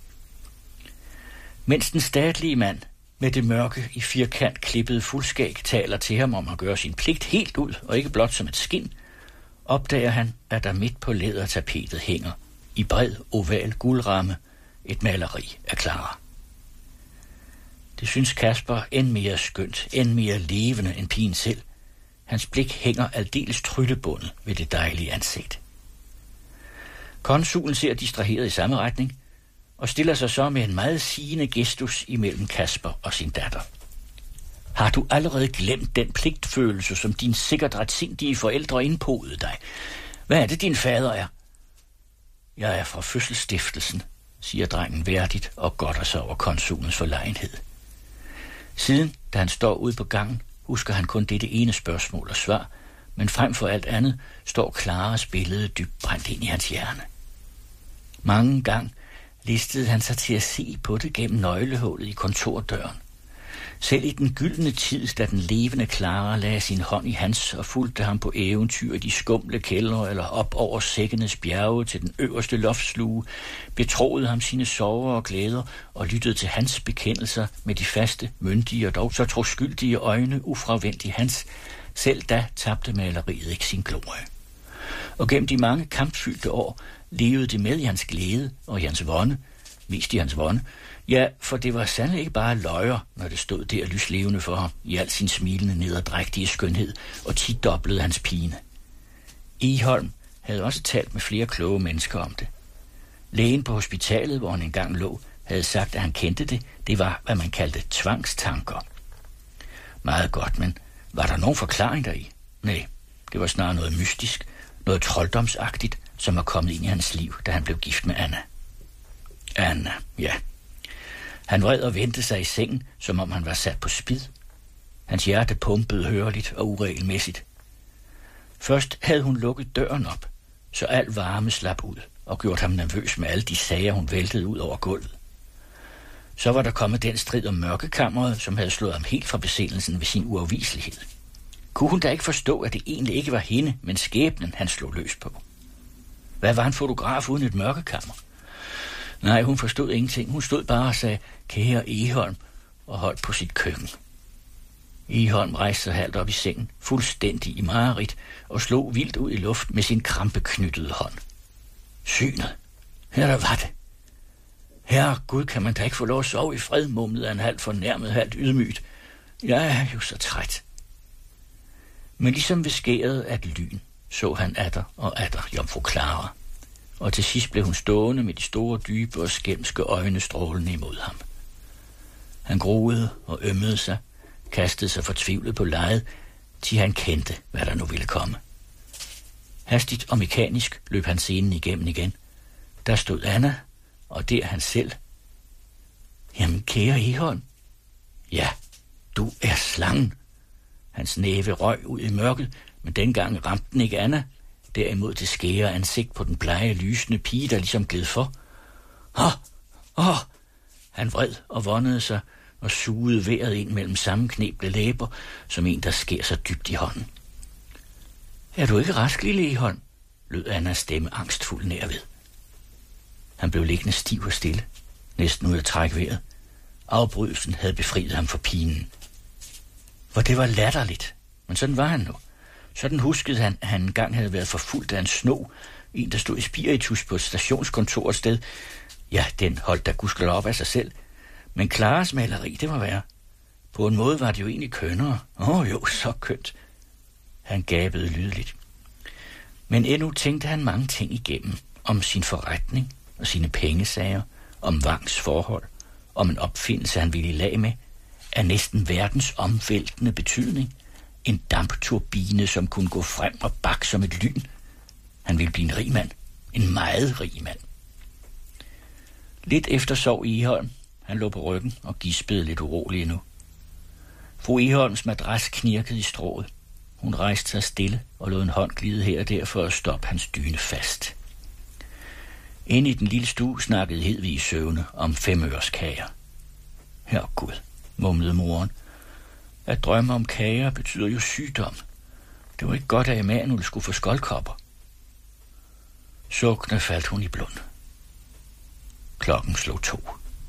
Speaker 4: Mens den statlige mand med det mørke i firkant klippede fuldskæg taler til ham om at gøre sin pligt helt ud og ikke blot som et skin, opdager han, at der midt på lædertapetet hænger, i bred oval guldramme, et maleri af Clara. Det synes Kasper end mere skønt, end mere levende end pigen selv. Hans blik hænger aldeles tryllebundet ved det dejlige ansigt. Konsulen ser distraheret i samme retning, og stiller sig så med en meget sigende gestus imellem Kasper og sin datter. Har du allerede glemt den pligtfølelse, som din sikkert retsindige forældre indpodede dig? Hvad er det, din fader er? Jeg er fra fødselsstiftelsen, siger drengen værdigt og godter sig over konsulens forlegenhed. Siden, da han står ude på gangen, husker han kun dette ene spørgsmål og svar, men frem for alt andet står Claras billede dybt brændt ind i hans hjerne. Mange gange listede han sig til at se på det gennem nøglehullet i kontordøren. Selv i den gyldne tid, da den levende Clara lagde sin hånd i hans og fulgte ham på eventyr i de skumle kældre eller op over sækkenes bjerge til den øverste loftsluge, betroede ham sine sorger og glæder og lyttede til hans bekendelser med de faste, myndige og dog så troskyldige øjne ufravendt i hans. Selv da tabte maleriet ikke sin glorie. Og gennem de mange kampfyldte år levede det med i hans glæde og i hans vonde, mest i hans vonde. Ja, for det var sandelig ikke bare løjer, når det stod der lyslevende for ham i al sin smilende nederdrægtige skønhed og tidoblede hans pine. Egholm havde også talt med flere kloge mennesker om det. Lægen på hospitalet, hvor han engang lå, havde sagt, at han kendte det. Det var, hvad man kaldte tvangstanker. Meget godt, men var der nogen forklaring deri? Nej, det var snarere noget mystisk, noget trolddomsagtigt, som var kommet ind i hans liv, da han blev gift med Anna. Anna, ja. Han vred og vendte sig i sengen, som om han var sat på spid. Hans hjerte pumpede hørligt og uregelmæssigt. Først havde hun lukket døren op, så al varme slap ud og gjort ham nervøs med alle de sager, hun væltede ud over gulvet. Så var der kommet den strid om mørkekammeret, som havde slået ham helt fra besindelsen ved sin uafviselighed. Kunne hun da ikke forstå, at det egentlig ikke var hende, men skæbnen, han slog løs på? Hvad var en fotograf uden et mørkekammer? Nej, hun forstod ingenting. Hun stod bare og sagde, kære Egholm, og holdt på sit køkken. Egholm rejste sig halvt op i sengen, fuldstændig i mareridt, og slog vildt ud i luft med sin krampeknyttede hånd. Synet. Her der var det. Herre Gud, kan man da ikke få lov at sove i fred, mumlede han halvt fornærmet, halvt ydmygt. Jeg er jo så træt. Men ligesom ved skæret af et lyn, så han atter og atter jomfru Clara. Og til sidst blev hun stående med de store, dybe og skælmske øjne strålende imod ham. Han groede og ømmede sig, kastede sig fortvivlet på lejet, til han kendte, hvad der nu ville komme. Hastigt og mekanisk løb han scenen igennem igen. Der stod Anna, og der han selv. Jamen, kære Egholm. Ja, du er slangen. Hans næve røg ud i mørket, men dengang ramte den ikke Anna. Derimod det skære ansigt på den blege, lysende pige, der ligesom gled for. Han vred og vondede sig og sugede vejret ind mellem sammenkneble læber, som en, der skærer sig dybt i hånden. Er du ikke rask, lille Egholm? Lød Annas stemme angstfuld nærved. Han blev liggende stiv og stille, næsten ud at trække vejret. Afbrydelsen havde befriet ham for pinen. For det var latterligt, men sådan var han nu. Sådan huskede han, at han engang havde været forfulgt af en sno, en der stod i spiritus på et stationskontor et sted. Ja, den holdt der gudskelov op af sig selv. Men Claras maleri, det var værre. På en måde var det jo egentlig kønnere. Jo, så kønt. Han gabede lydeligt. Men endnu tænkte han mange ting igennem. Om sin forretning og sine pengesager, om Vangs forhold, om en opfindelse, han ville i lag med, af næsten verdens omvæltende betydning. En dampturbine, som kunne gå frem og bak som et lyn. Han ville blive en rig mand. En meget rig mand. Lidt efter sov Egholm. Han lå på ryggen og gispede lidt urolig endnu. Fru Egholms madras knirkede i strået. Hun rejste sig stille og lod en hånd glide her og der for at stoppe hans dyne fast. Inde i den lille stue snakkede Hedvig i søvne om 5-øreskager. Herregud, mumlede moren. At drømme om kager betyder jo sygdom. Det var ikke godt, at Emanuel skulle få skoldkopper. Sukkende faldt hun i blund. Klokken slog 2.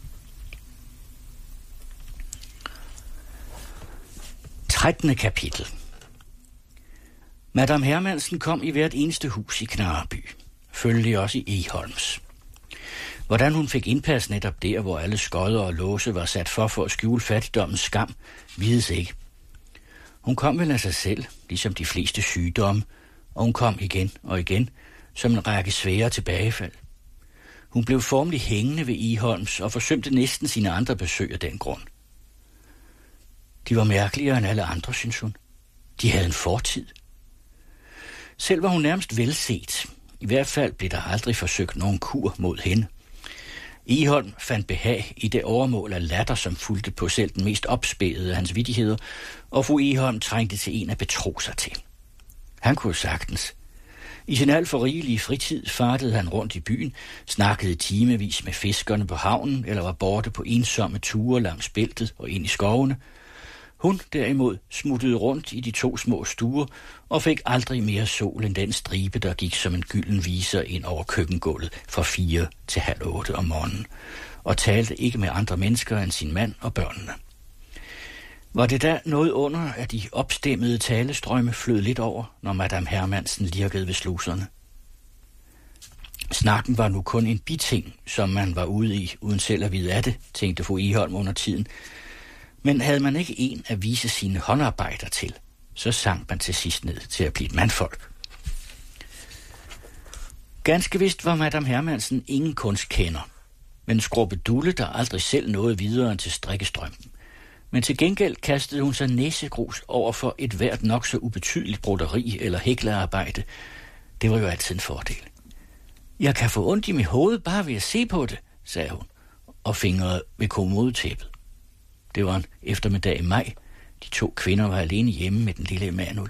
Speaker 4: Trettende kapitel. Madame Hermansen kom i hvert eneste hus i Knarreby. Følgelig også i Egholms. Hvordan hun fik indpas netop der, hvor alle skodder og låse var sat for at skjule fattigdommens skam, vides ikke. Hun kom vel af sig selv, ligesom de fleste sygdomme, og hun kom igen og igen, som en række svære tilbagefald. Hun blev formelig hængende ved Egholms og forsømte næsten sine andre besøg af den grund. De var mærkeligere end alle andre, synes hun. De havde en fortid. Selv var hun nærmest velset. I hvert fald blev der aldrig forsøgt nogen kur mod hende. Egholm fandt behag i det overmål af latter, som fulgte på selv den mest opspædede af hans vittigheder, og fru Egholm trængte til en at betro sig til. Han kunne sagtens. I sin alt for rigelige fritid fartede han rundt i byen, snakkede timevis med fiskerne på havnen, eller var borte på ensomme ture langs bæltet og ind i skovene. Hun derimod smuttede rundt i de 2 små stuer og fik aldrig mere sol end den stribe, der gik som en gylden viser ind over køkkengulvet fra 4 til 7:30 om morgenen, og talte ikke med andre mennesker end sin mand og børnene. Var det da noget under, at de opstemmede talestrømme flød lidt over, når Madame Hermansen lirkede ved sluserne? Snakken var nu kun en biting, som man var ude i, uden selv at vide af det, tænkte fru Egholm under tiden. Men havde man ikke en at vise sine håndarbejder til, så sank man til sidst ned til at blive et mandfolk. Ganske vist var Madame Hermansen ingen kunstkender, men skrubbedulle, der aldrig selv nåede videre end til strikkestrømpen. Men til gengæld kastede hun sig næsegrus over for et hvert nok så ubetydeligt broderi eller hæklearbejde. Det var jo altid en fordel. Jeg kan få ondt i mit hoved bare ved at se på det, sagde hun, og fingrede ved kommodetæppet. Det var en eftermiddag i maj. De 2 kvinder var alene hjemme med den lille Emanuel.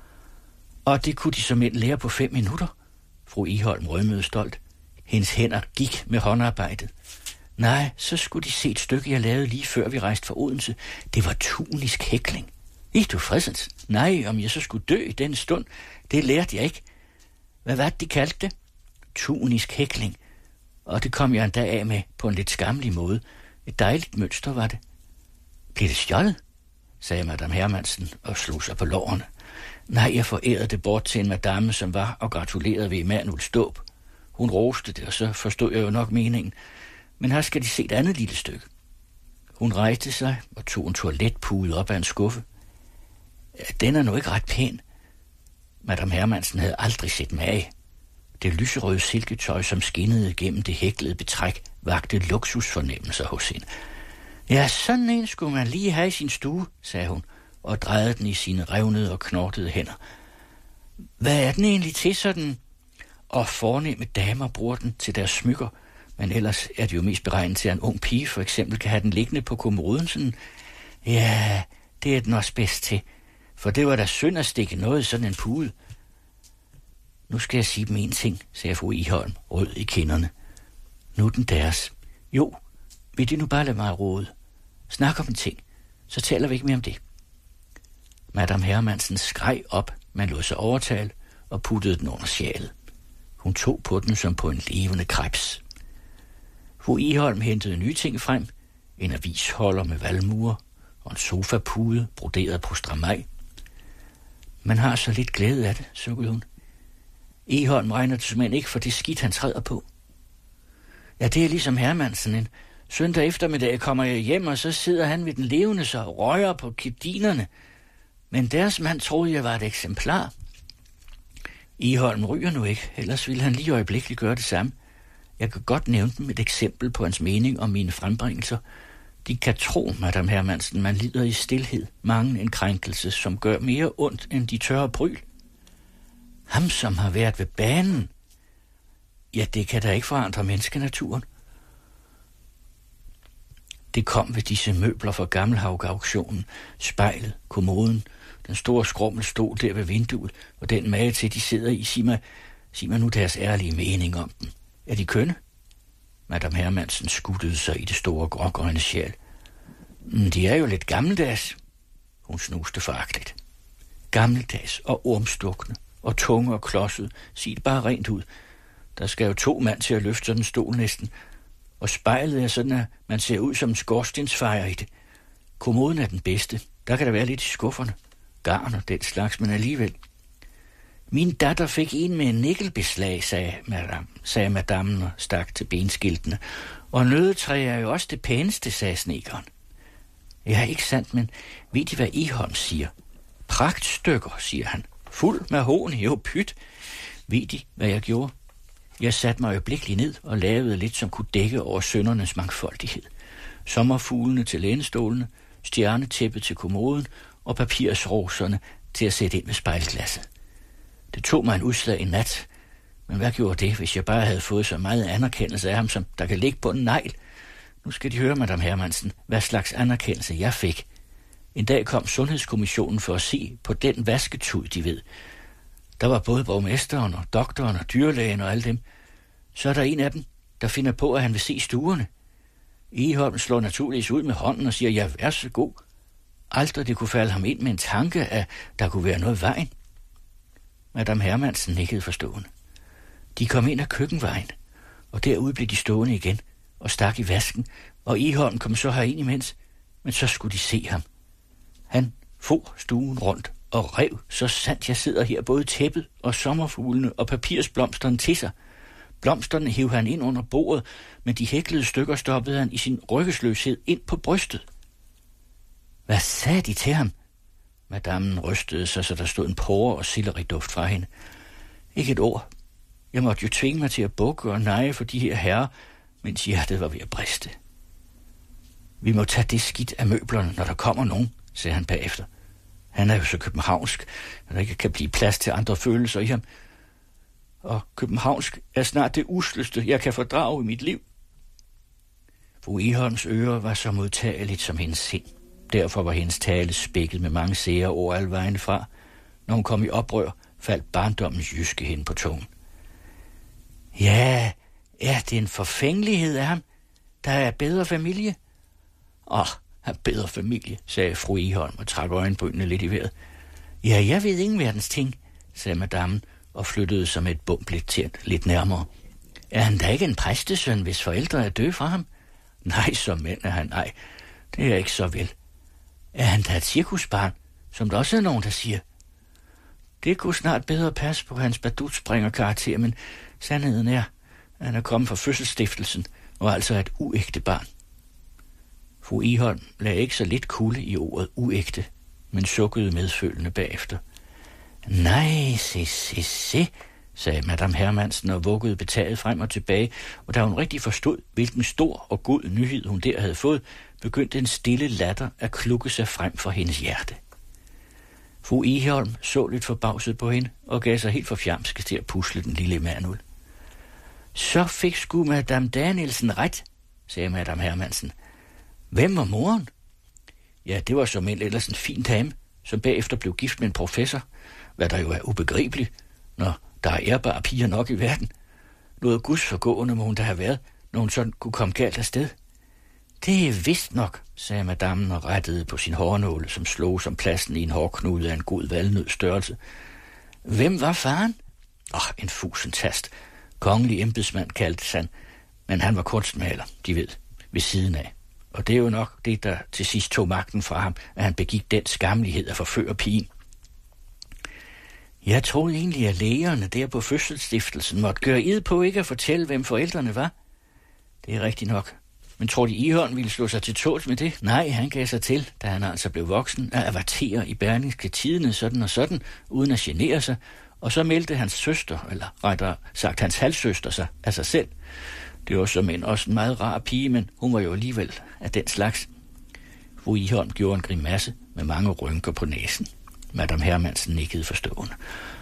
Speaker 4: Og det kunne de såmænd lære på 5 minutter. Fru Egholm rødmede stolt. Hendes hænder gik med håndarbejdet. Nej, så skulle de se et stykke, jeg lavede lige før vi rejste fra Odense. Det var tunisk hækling. Du fredsens? Nej, om jeg så skulle dø i den stund, det lærte jeg ikke. Hvad var det, de kaldte det? Tunisk hækling. Og det kom jeg en dag af med på en lidt skammelig måde. Et dejligt mønster var det. Blev det stjålet? Sagde Madame Hermansen og slog sig på lårene. Nej, jeg forærede det bort til en madame, som var og gratulerede ved Emanuels dåb. Hun roste det, og så forstod jeg jo nok meningen. Men her skal de se et andet lille stykke. Hun rejste sig og tog en toiletpude op af en skuffe. Den er nu ikke ret pæn. Madame Hermansen havde aldrig set mage. Det lyserøde silketøj, som skinnede gennem det hæklede betræk, vagte luksusfornemmelser hos hende. Ja, sådan en skulle man lige have i sin stue, sagde hun, og drejede den i sine revnede og knortede hænder. Hvad er den egentlig til sådan? Og fornemme damer bruger den til deres smykker, men ellers er det jo mest beregnet til, at en ung pige for eksempel kan have den liggende på kommoden sådan. Ja, det er den også bedst til, for det var da synd at stikke noget i sådan en pude. Nu skal jeg sige dem en ting, sagde fru Egholm, rød i kinderne. Nu er den deres. Jo, vil de nu bare lade mig råde? Snak om en ting, så taler vi ikke mere om det. Madame Hermansen skreg op, man lod sig overtale og puttede den under sjalet. Hun tog på den som på en levende krebs. Fru Egholm hentede nye ting frem, en avisholder med valmuer og en sofapude broderet på stramaj. Man har så lidt glæde af det, sukkede hun. Egholm regner det simpelthen ikke for det skidt, han træder på. Ja, det er ligesom Hermansen. En søndag eftermiddag kommer jeg hjem, og så sidder han ved den levende så og røger på gardinerne. Men deres mand troede, jeg var et eksemplar. Egholm ryger nu ikke, ellers ville han lige øjeblikkeligt gøre det samme. Jeg kan godt nævne dem et eksempel på hans mening om mine frembringelser. De kan tro, Madame Hermansen, man lider i stilhed, mange en krænkelse, som gør mere ondt end de tørre bryl. Ham, som har været ved banen. Ja, det kan da ikke forandre menneskenaturen. Det kom ved disse møbler fra Gammelhavg-auktionen, spejlet, kommoden, den store skrummelstol der ved vinduet, og den mage til, de sidder i. Sig mig nu deres ærlige mening om dem. Er de kønne? Madame Hermansen skuttede sig i det store grågrønne sjæl. De er jo lidt gammeldags. Hun snuste foragteligt. Gammeldags og ormstukne og tunge og klodset. Sig det bare rent ud. Der skal jo 2 mand til at løfte sådan en stol næsten. Og spejlet er sådan, at man ser ud som en skorstensfejer i det. Kommoden er den bedste. Der kan der være lidt i skufferne. Garn og den slags, men alligevel. Min datter fik en med en nikkelbeslag, sagde madammen og stak til benskiltene. Og nødetræ er jo også det pæneste, sagde snedkeren. Ja, ikke sandt, men ved de, hvad Egholm siger? Pragtstykker, siger han. Fuld mahogni, jo pyt. Ved de, hvad jeg gjorde? Jeg satte mig øjeblikkeligt ned og lavede lidt, som kunne dække over sønnernes mangfoldighed. Sommerfuglene til lænestolene, stjernetæppet til kommoden og papirsroserne til at sætte ind med spejlglasset. Det tog mig en udslag i nat, men hvad gjorde det, hvis jeg bare havde fået så meget anerkendelse af ham, som der kan ligge på en negl? Nu skal de høre, Madame Hermansen, hvad slags anerkendelse jeg fik. En dag kom Sundhedskommissionen for at se på den vasketud, de ved. Der var både borgmesteren og doktoren og dyrlægen og alle dem. Så er der en af dem, der finder på, at han vil se stuerne. Egholm slår naturligvis ud med hånden og siger, ja, vær så god. Aldrig det kunne falde ham ind med en tanke, at der kunne være noget i vejen. Madame Hermansen nikkede forstående. De kom ind ad køkkenvejen, og derude blev de stående igen og stak i vasken, og Egholm kom så herind imens, men så skulle de se ham. Han for stuen rundt og rev, så sandt jeg sidder her både tæppet og sommerfuglene og papirsblomsterne til sig. Blomsterne hev han ind under bordet, men de hæklede stykker stoppede han i sin ryggesløshed ind på brystet. Hvad sagde de til ham? Madammen rystede sig, så der stod en porre og selleriduft fra hende. Ikke et ord. Jeg måtte jo tvinge mig til at bukke og neje for de her herrer, mens hjertet var ved at briste. Vi må tage det skidt af møblerne, når der kommer nogen, sagde han bagefter. Han er jo så københavnsk, at der ikke kan blive plads til andre følelser i ham. Og københavnsk er snart det usleste, jeg kan fordrage i mit liv. Fru Egholms ører var så modtageligt som hendes sind. Derfor var hendes tale spækket med mange sære ord alle vejen fra. Når hun kom i oprør, faldt barndommens jyske hen på tungen. Ja, er det en forfængelighed af ham? Der er bedre familie? Han bedre familie, sagde fru Egholm og trak øjenbrynene lidt i vejret. Ja, jeg ved ingen verdens ting, sagde madammen og flyttede sig med et bump lidt nærmere. Er han da ikke en præstesøn, hvis forældre er døde fra ham? Nej, som mænd er han ej. Det er ikke så vel. Er han da et cirkusbarn, som der også er nogen, der siger? Det kunne snart bedre passe på hans badutspringer-karakter, men sandheden er, at han er kommet fra fødselsstiftelsen og altså er et uægte barn. Fru Egholm lagde ikke så lidt kulde i ordet uægte, men sukkede medfølende bagefter. Nej, se, sagde madame Hermansen og vuggede betaget frem og tilbage, og da hun rigtig forstod, hvilken stor og god nyhed hun der havde fået, begyndte en stille latter at klukke sig frem for hendes hjerte. Fru Egholm så lidt forbavset på hende og gav sig helt for fjamske til at pusle den lille Emanuel. Så fik sgu madame Danielsen ret, sagde madame Hermansen. Hvem var moren? Ja, det var som ellers en fin dame, som bagefter blev gift med en professor, hvad der jo er ubegribeligt, når der er ærbare piger nok i verden. Noget guds forgående må hun da have været, når hun sådan kunne komme galt afsted. Det er vist nok, sagde madammen og rettede på sin hårnåle, som slog som pladsen i en hårknude af en god valnødstørrelse. Hvem var faren? En fusentast. Kongelig embedsmand kaldtes han, men han var kunstmaler, de ved, ved siden af. Og det er jo nok det, der til sidst tog magten fra ham, at han begik den skammelighed at forføre pigen. Jeg troede egentlig, at lægerne der på fødselsstiftelsen måtte gøre ed på ikke at fortælle, hvem forældrene var. Det er rigtigt nok. Men tror de Egholm ville slå sig til tåls med det? Nej, han gav sig til, da han altså blev voksen, at avertere i Berlingske Tidende sådan og sådan, uden at genere sig, og så meldte hans søster, eller rettere sagt hans halvsøster sig af sig selv. Det var som også en meget rar pige, men hun var jo alligevel af den slags. Fru Egholm gjorde en grimasse med mange rynker på næsen. Madame Hermansen nikkede forstående.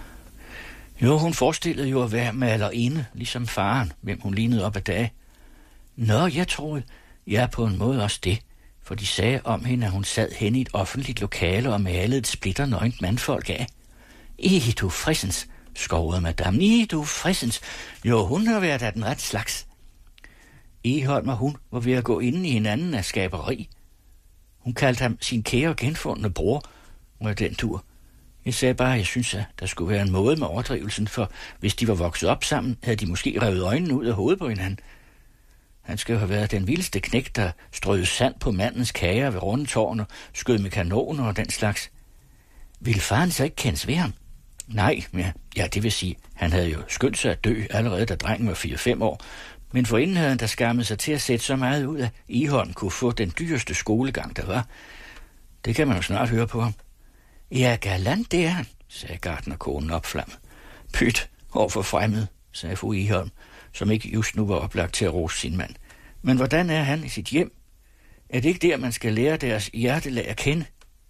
Speaker 4: Jo, hun forestillede jo at være malerinde, ligesom faren, hvem hun lignede op ad dage. Nå, jeg tror, jeg er på en måde også det, for de sagde om hende, at hun sad hen i et offentligt lokale og malede et splitternøgent mandfolk af. Du frissens, skovede madame. Du frissens. Jo, hun har været af den ret slags. Egholm og hun var ved at gå inden i hinanden af skaberi. Hun kaldte ham sin kære og genfundne bror, og den tur. Jeg sagde bare, at jeg synes, at der skulle være en måde med overdrivelsen, for hvis de var vokset op sammen, havde de måske revet øjnene ud af hovedet på hinanden. Han skal jo have været den vildeste knægt, der strøede sand på mandens kager ved Rundetårn og skød med kanoner og den slags. Ville faren så ikke kendes ved ham? Nej, ja, det vil sige, han havde jo skyndt sig at dø allerede, da drengen var 4-5 år. Men forinden havde han da skammet sig til at sætte så meget ud, at Egholm kunne få den dyreste skolegang, der var. Det kan man jo snart høre på ham. Ja, galant det er han, sagde gartnerkonen opflammet. Pyt, overfor fremmed, sagde fru Egholm, som ikke just nu var oplagt til at rose sin mand. Men hvordan er han i sit hjem? Er det ikke der, man skal lære deres hjertelag at kende?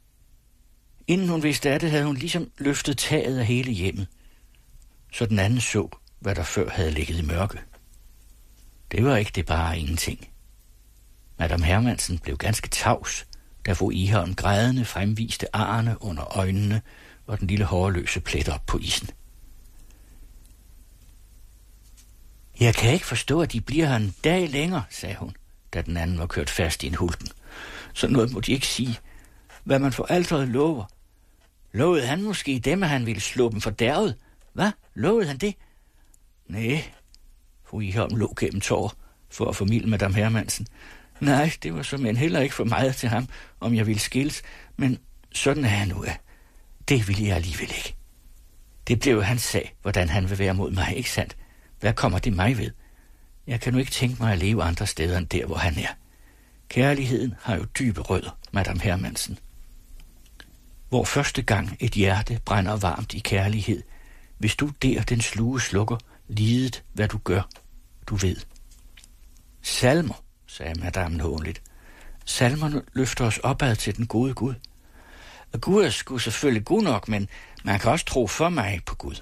Speaker 4: Inden hun vidste af det, havde hun ligesom løftet taget af hele hjemmet, så den anden så, hvad der før havde ligget i mørke. Det var ikke det bare ingenting. Madame Hermansen blev ganske tavs, da fru Egholm grædende fremviste arrene under øjnene og den lille hårløse plet op på isen. Jeg kan ikke forstå, at de bliver her en dag længere, sagde hun, da den anden var kørt fast i en hulken. Så noget må de ikke sige. Hvad man for alteret lover. Lovede han måske dem, at han ville slå dem for derved? Hvad? Lovede han det? Næh, fru Egholm lå gennem tårer for at formilde madame Hermansen. Nej, det var såmænd heller ikke for meget til ham, om jeg ville skilles, men sådan er han nu. Det ville jeg alligevel ikke. Det blev jo hans sag, hvordan han vil være mod mig, ikke sandt? Hvad kommer det mig ved? Jeg kan nu ikke tænke mig at leve andre steder end der, hvor han er. Kærligheden har jo dybe rødder, Madame Hermansen. Hvor første gang et hjerte brænder varmt i kærlighed, hvis du der den sluge slukker, lidet hvad du gør, du ved. Salmer, sagde madame hånligt. Salmerne løfter os opad til den gode Gud. Og Gud er sgu selvfølgelig god nok, men man kan også tro for mig på Gud.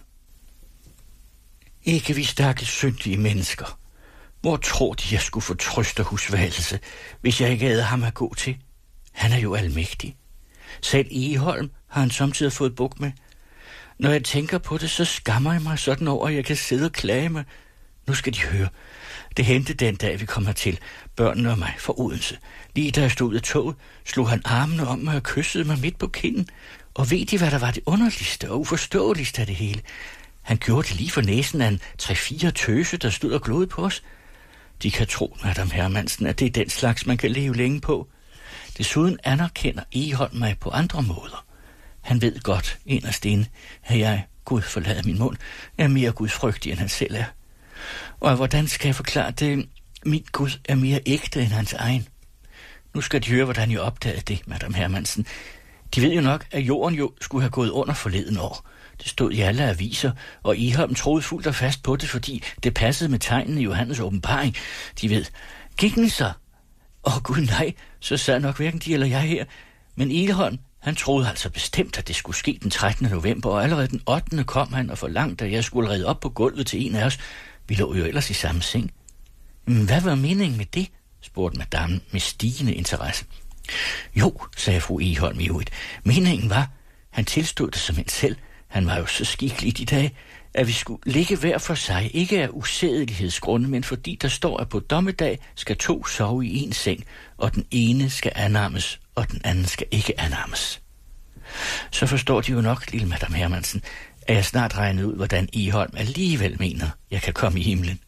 Speaker 4: Ikke vi stakkels syndige mennesker. Hvor tror de, jeg skulle få trøst og husvalgelse, hvis jeg ikke havde ham at gå til? Han er jo almægtig. Selv Egholm har han samtidig fået bugt med. Når jeg tænker på det, så skammer jeg mig sådan over, at jeg kan sidde og klage mig. Nu skal de høre. Det hentede den dag, vi kom hertil, børnene og mig fra Odense. Lige da jeg stod ud af toget, slog han armene om mig og kyssede mig midt på kinden. Og ved de, hvad der var det underligste og uforståeligste af det hele? Han gjorde det lige for næsen af en 3-4 tøse, der stod og glodede på os. De kan tro, Madame Hermansen, at det er den slags, man kan leve længe på. Desuden anerkender Egholm mig på andre måder. Han ved godt, inderst inde, at jeg, Gud forlader min mund, er mere gudfrygtig, end han selv er. Og hvordan skal jeg forklare det? Min Gud er mere ægte end hans egen. Nu skal de høre, hvordan jeg opdagede det, Madame Hermansen. De ved jo nok, at jorden jo skulle have gået under forleden år. Det stod i alle aviser, og Egholm troede fuldt og fast på det, fordi det passede med tegnene i Johannes åbenbaring. De ved, gik den så? Gud nej, så sad nok hverken de eller jeg her. Men Egholm, han troede altså bestemt, at det skulle ske den 13. november, og allerede den 8. kom han og forlangte, at jeg skulle redde op på gulvet til en af os. Vi lå jo ellers i samme seng. Men hvad var meningen med det? Spurgte madame med stigende interesse. Jo, sagde fru Egholm i øvrigt. Meningen var, han tilstod det som en selv. Han var jo så skikkelig i dag, at vi skulle ligge hver for sig, ikke af usædelighedsgrunde, men fordi der står, at på dommedag skal 2 sove i en seng, og den ene skal anammes, og den anden skal ikke anammes. Så forstår de jo nok, lille Madame Hermansen, at jeg snart regnet ud, hvordan Egholm alligevel mener, jeg kan komme i himlen.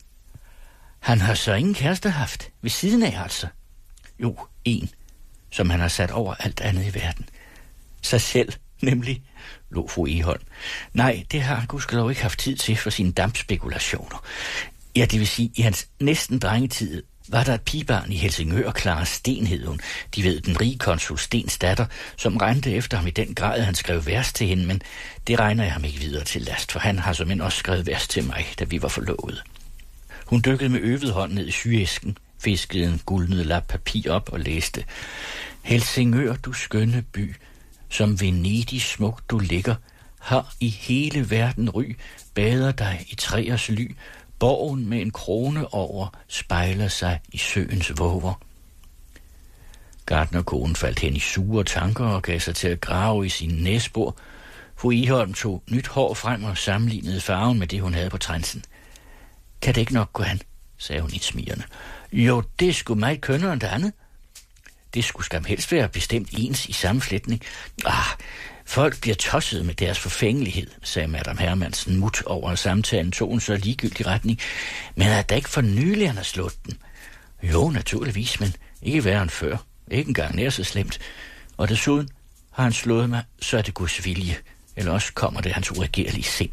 Speaker 4: Han har så ingen kæreste haft, ved siden af altså. Jo, en, som han har sat over alt andet i verden. Sig selv, nemlig, lå fru Egholm. Nej, det har han gudskelov ikke haft tid til for sine dampspekulationer. Ja, det vil sige, i hans næsten drengetid var der et pigebarn i Helsingør, Clara Sten hed hun. De ved, den rige konsul Stens datter, som regnede efter ham i den grad, han skrev vers til hende, men det regner jeg ham ikke videre til last, for han har såmænd også skrevet vers til mig, da vi var forlovet. Hun dykkede med øvet hånd ned i syæsken, fiskede en guldnet lap papir op og læste: Helsingør, du skønne by, som Venedig smukt du ligger, har i hele verden ry, bader dig i træers ly, borgen med en krone over spejler sig i søens våger. Gartnerkonen faldt hen i sure tanker og gav sig til at grave i sine næsbor. Fru Egholm tog nyt hår frem og sammenlignede farven med det, hun havde på trænsen. Kan det ikke nok gå an, sagde hun indsmirrende. Jo, det skulle meget kønnere end det andet. Det skulle skam helst være bestemt ens i sammenflætning. Folk bliver tosset med deres forfængelighed, sagde Madame Hermansen mut over samtalen, tog hun så ligegyldig retning. Men er der ikke for nylig, han har slået den? Jo, naturligvis, men ikke værre end før. Ikke engang nær så slemt. Og desuden har han slået mig, så er det Guds vilje. Eller også kommer det hans uregerlige sind.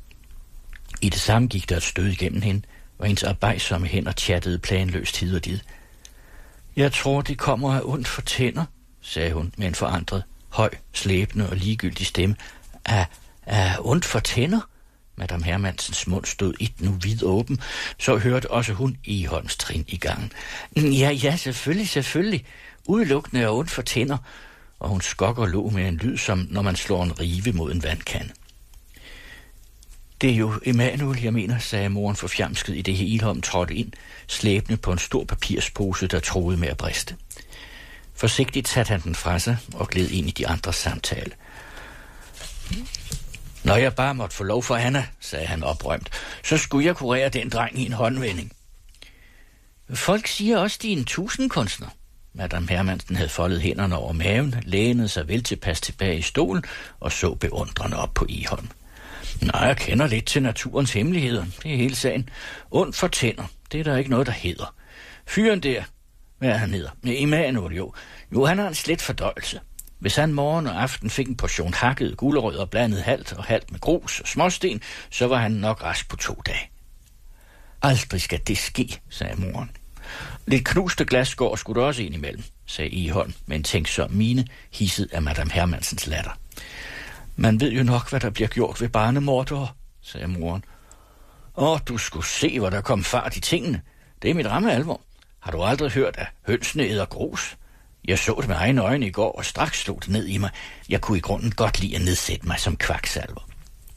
Speaker 4: I det samme gik der et stød igennem hende, og hendes arbejdsomme hænder chattede planløst hid og did. Jeg tror, det kommer af ondt for tænder, sagde hun med en forandret, høj, slæbende og ligegyldig stemme. Af ondt for tænder? Madame Hermansens mund stod et nu vid åben, så hørte også hun Egholms trin i gangen. Ja, selvfølgelig. Udelukkende af ondt for tænder, og hun skokker lå med en lyd, som når man slår en rive mod en vandkande. Det er jo Emanuel, jeg mener, sagde moren forfjamsket, i det Egholm trådte ind, slæbende på en stor papirspose, der troede med at briste. Forsigtigt satte han den fra sig og gled ind i de andres samtale. Når jeg bare måtte få lov for Anna, sagde han oprømt, så skulle jeg kurere den dreng i en håndvending. Folk siger også, de er en tusindkunstner. Madame Hermansen havde foldet hænderne over maven, lænede sig vel tilpas tilbage i stolen og så beundrende op på Egholm. Nej, jeg kender lidt til naturens hemmeligheder. Det er hele sagen. Ondt for tænder, det er der ikke noget, der hedder. Fyren der, hvad han hedder, Emanuel jo, han har en slet fordøjelse. Hvis han morgen og aften fik en portion hakket gulerødder blandet halvt og halvt med grus og småsten, så var han nok rask på 2 dage. Aldrig skal det ske, sagde moren. Lidt knuste glasskår skulle der også ind imellem, sagde Egholm med en tænksom mine, hisset af Madame Hermansens latter. Man ved jo nok, hvad der bliver gjort ved barnemordere, sagde moren. Du skulle se, hvor der kom fart i tingene. Det er mit ramme alvor. Har du aldrig hørt, at hønsene æder grus? Jeg så det med egne øjne i går, og straks slog det ned i mig. Jeg kunne i grunden godt lide at nedsætte mig som kvaksalver.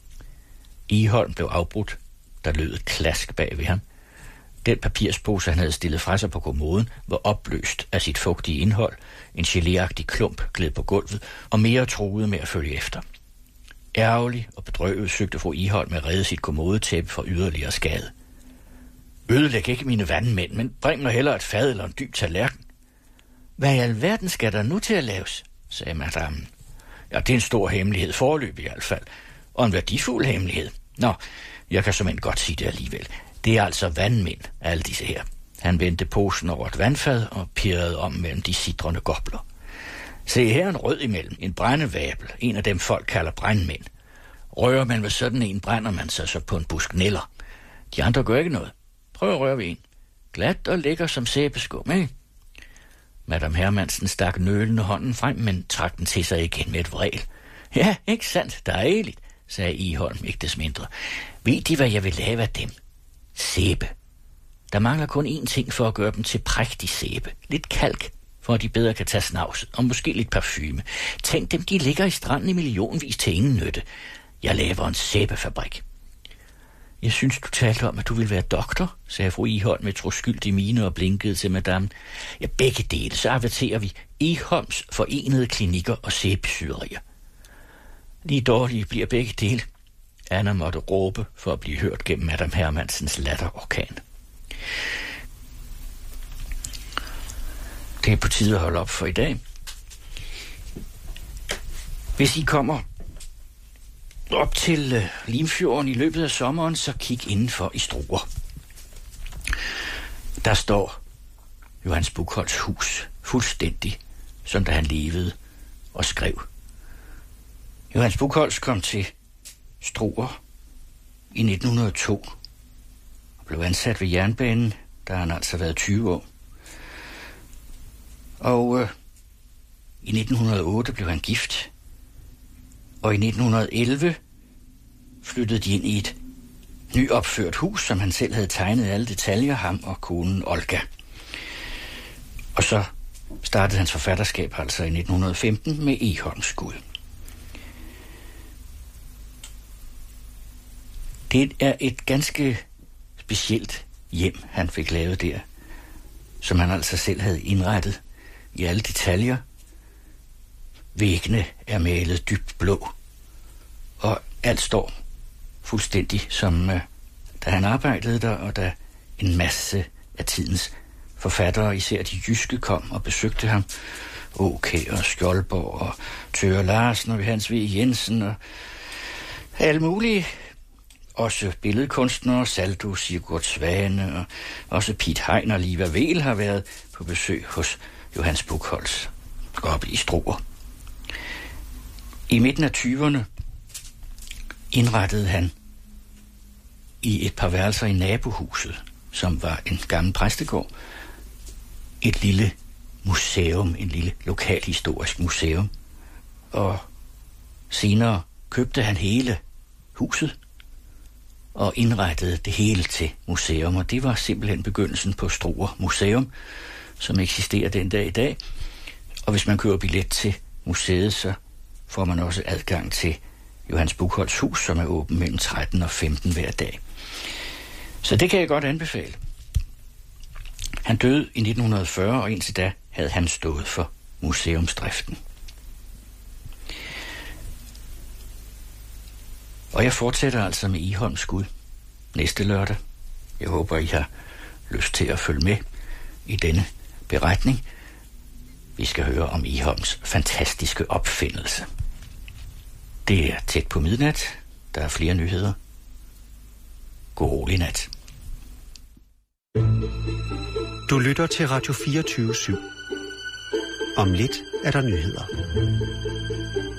Speaker 4: Egholm blev afbrudt. Der lød et klask bag ved ham. Den papirspose, han havde stillet fra sig på kommoden, var opløst af sit fugtige indhold. En geléagtig klump gled på gulvet, og mere truede med at følge efter. Ærgerlig og bedrøvet søgte fru Egholm med at redde sit kommodetæppe for yderligere skade. Ødelæg ikke mine vandmænd, men bring mig hellere et fad eller en dyb tallerken. Hvad i alverden skal der nu til at laves, sagde madammen. Ja, det er en stor hemmelighed, foreløb i hvert fald, og en værdifuld hemmelighed. Nå, jeg kan såmænd godt sige det alligevel. Det er altså vandmænd, alle disse her. Han vendte posen over et vandfad og pirrede om mellem de sidrende gobler. Se her en rød imellem, en brændevabel, en af dem folk kalder brændmænd. Rører man ved sådan en, brænder man sig så på en busk nælder. De andre gør ikke noget. Prøv at røre ved en. Glat og lækker som sæbeskum, ikke? Madame Hermansen stak nølende hånden frem, men trak den til sig igen med et vræl. Ja, ikke sandt, dejligt, sagde Egholm ikke des mindre. Ved de, hvad jeg vil lave af dem? Sæbe. Der mangler kun én ting for at gøre dem til prægtig sæbe. Lidt kalk, for at de bedre kan tage snavset, og måske lidt parfume. Tænk dem, de ligger i stranden i millionvis til ingen nytte. Jeg laver en sæbefabrik. Jeg synes, du talte om, at du ville være doktor, sagde fru Egholm med troskyldig mine og blinkede til madame. Ja, begge dele, så averterer vi Egholms forenede klinikker og sæbesyderier. Lige dårlige bliver begge dele. Anna måtte råbe for at blive hørt gennem Madame Hermansens latterorkan. Det er på tide at holde op for i dag. Hvis I kommer op til Limfjorden i løbet af sommeren, så kig indenfor i Struer. Der står Johannes Buchholtz hus, fuldstændig, som da han levede og skrev. Johannes Buchholtz kom til Struer i 1902 og blev ansat ved jernbanen, der han altså været 20 år. Og i 1908 blev han gift, og i 1911 flyttede de ind i et nyopført hus, som han selv havde tegnet alle detaljer, ham og konen Olga. Og så startede hans forfatterskab altså i 1915 med Egholms Gud. Det er et ganske specielt hjem, han fik lavet der, som han altså selv havde indrettet i alle detaljer. Væggene er malet dybt blå, og alt står fuldstændig som da han arbejdede der, og da en masse af tidens forfattere, især de jyske, kom og besøgte ham. Okay, og Skjoldborg og Thøger Larsen og Johannes V. Jensen og alle mulige. Også billedkunstnere, Saldo, Sigurd Svane og også Piet Hein og Liva Vel har været på besøg hos Johannes Buchholtz oppe i Struer. I midten af 20'erne indrettede han i et par værelser i nabohuset, som var en gammel præstegård, et lille museum, en lille lokalhistorisk museum. Og senere købte han hele huset og indrettede det hele til museum, og det var simpelthen begyndelsen på Struer Museum, som eksisterer den dag i dag. Og hvis man køber billet til museet, så får man også adgang til Johannes Buchholtz hus, som er åben mellem 13 og 15 hver dag. Så det kan jeg godt anbefale. Han døde i 1940, og indtil da havde han stået for museumsdriften. Og jeg fortsætter altså med Egholms Gud næste lørdag. Jeg håber, I har lyst til at følge med i denne beretning. Vi skal høre om Egholms fantastiske opfindelse. Det er tæt på midnat. Der er flere nyheder. God rolig nat.
Speaker 3: Du lytter til Radio 24/7. Om lidt er der nyheder.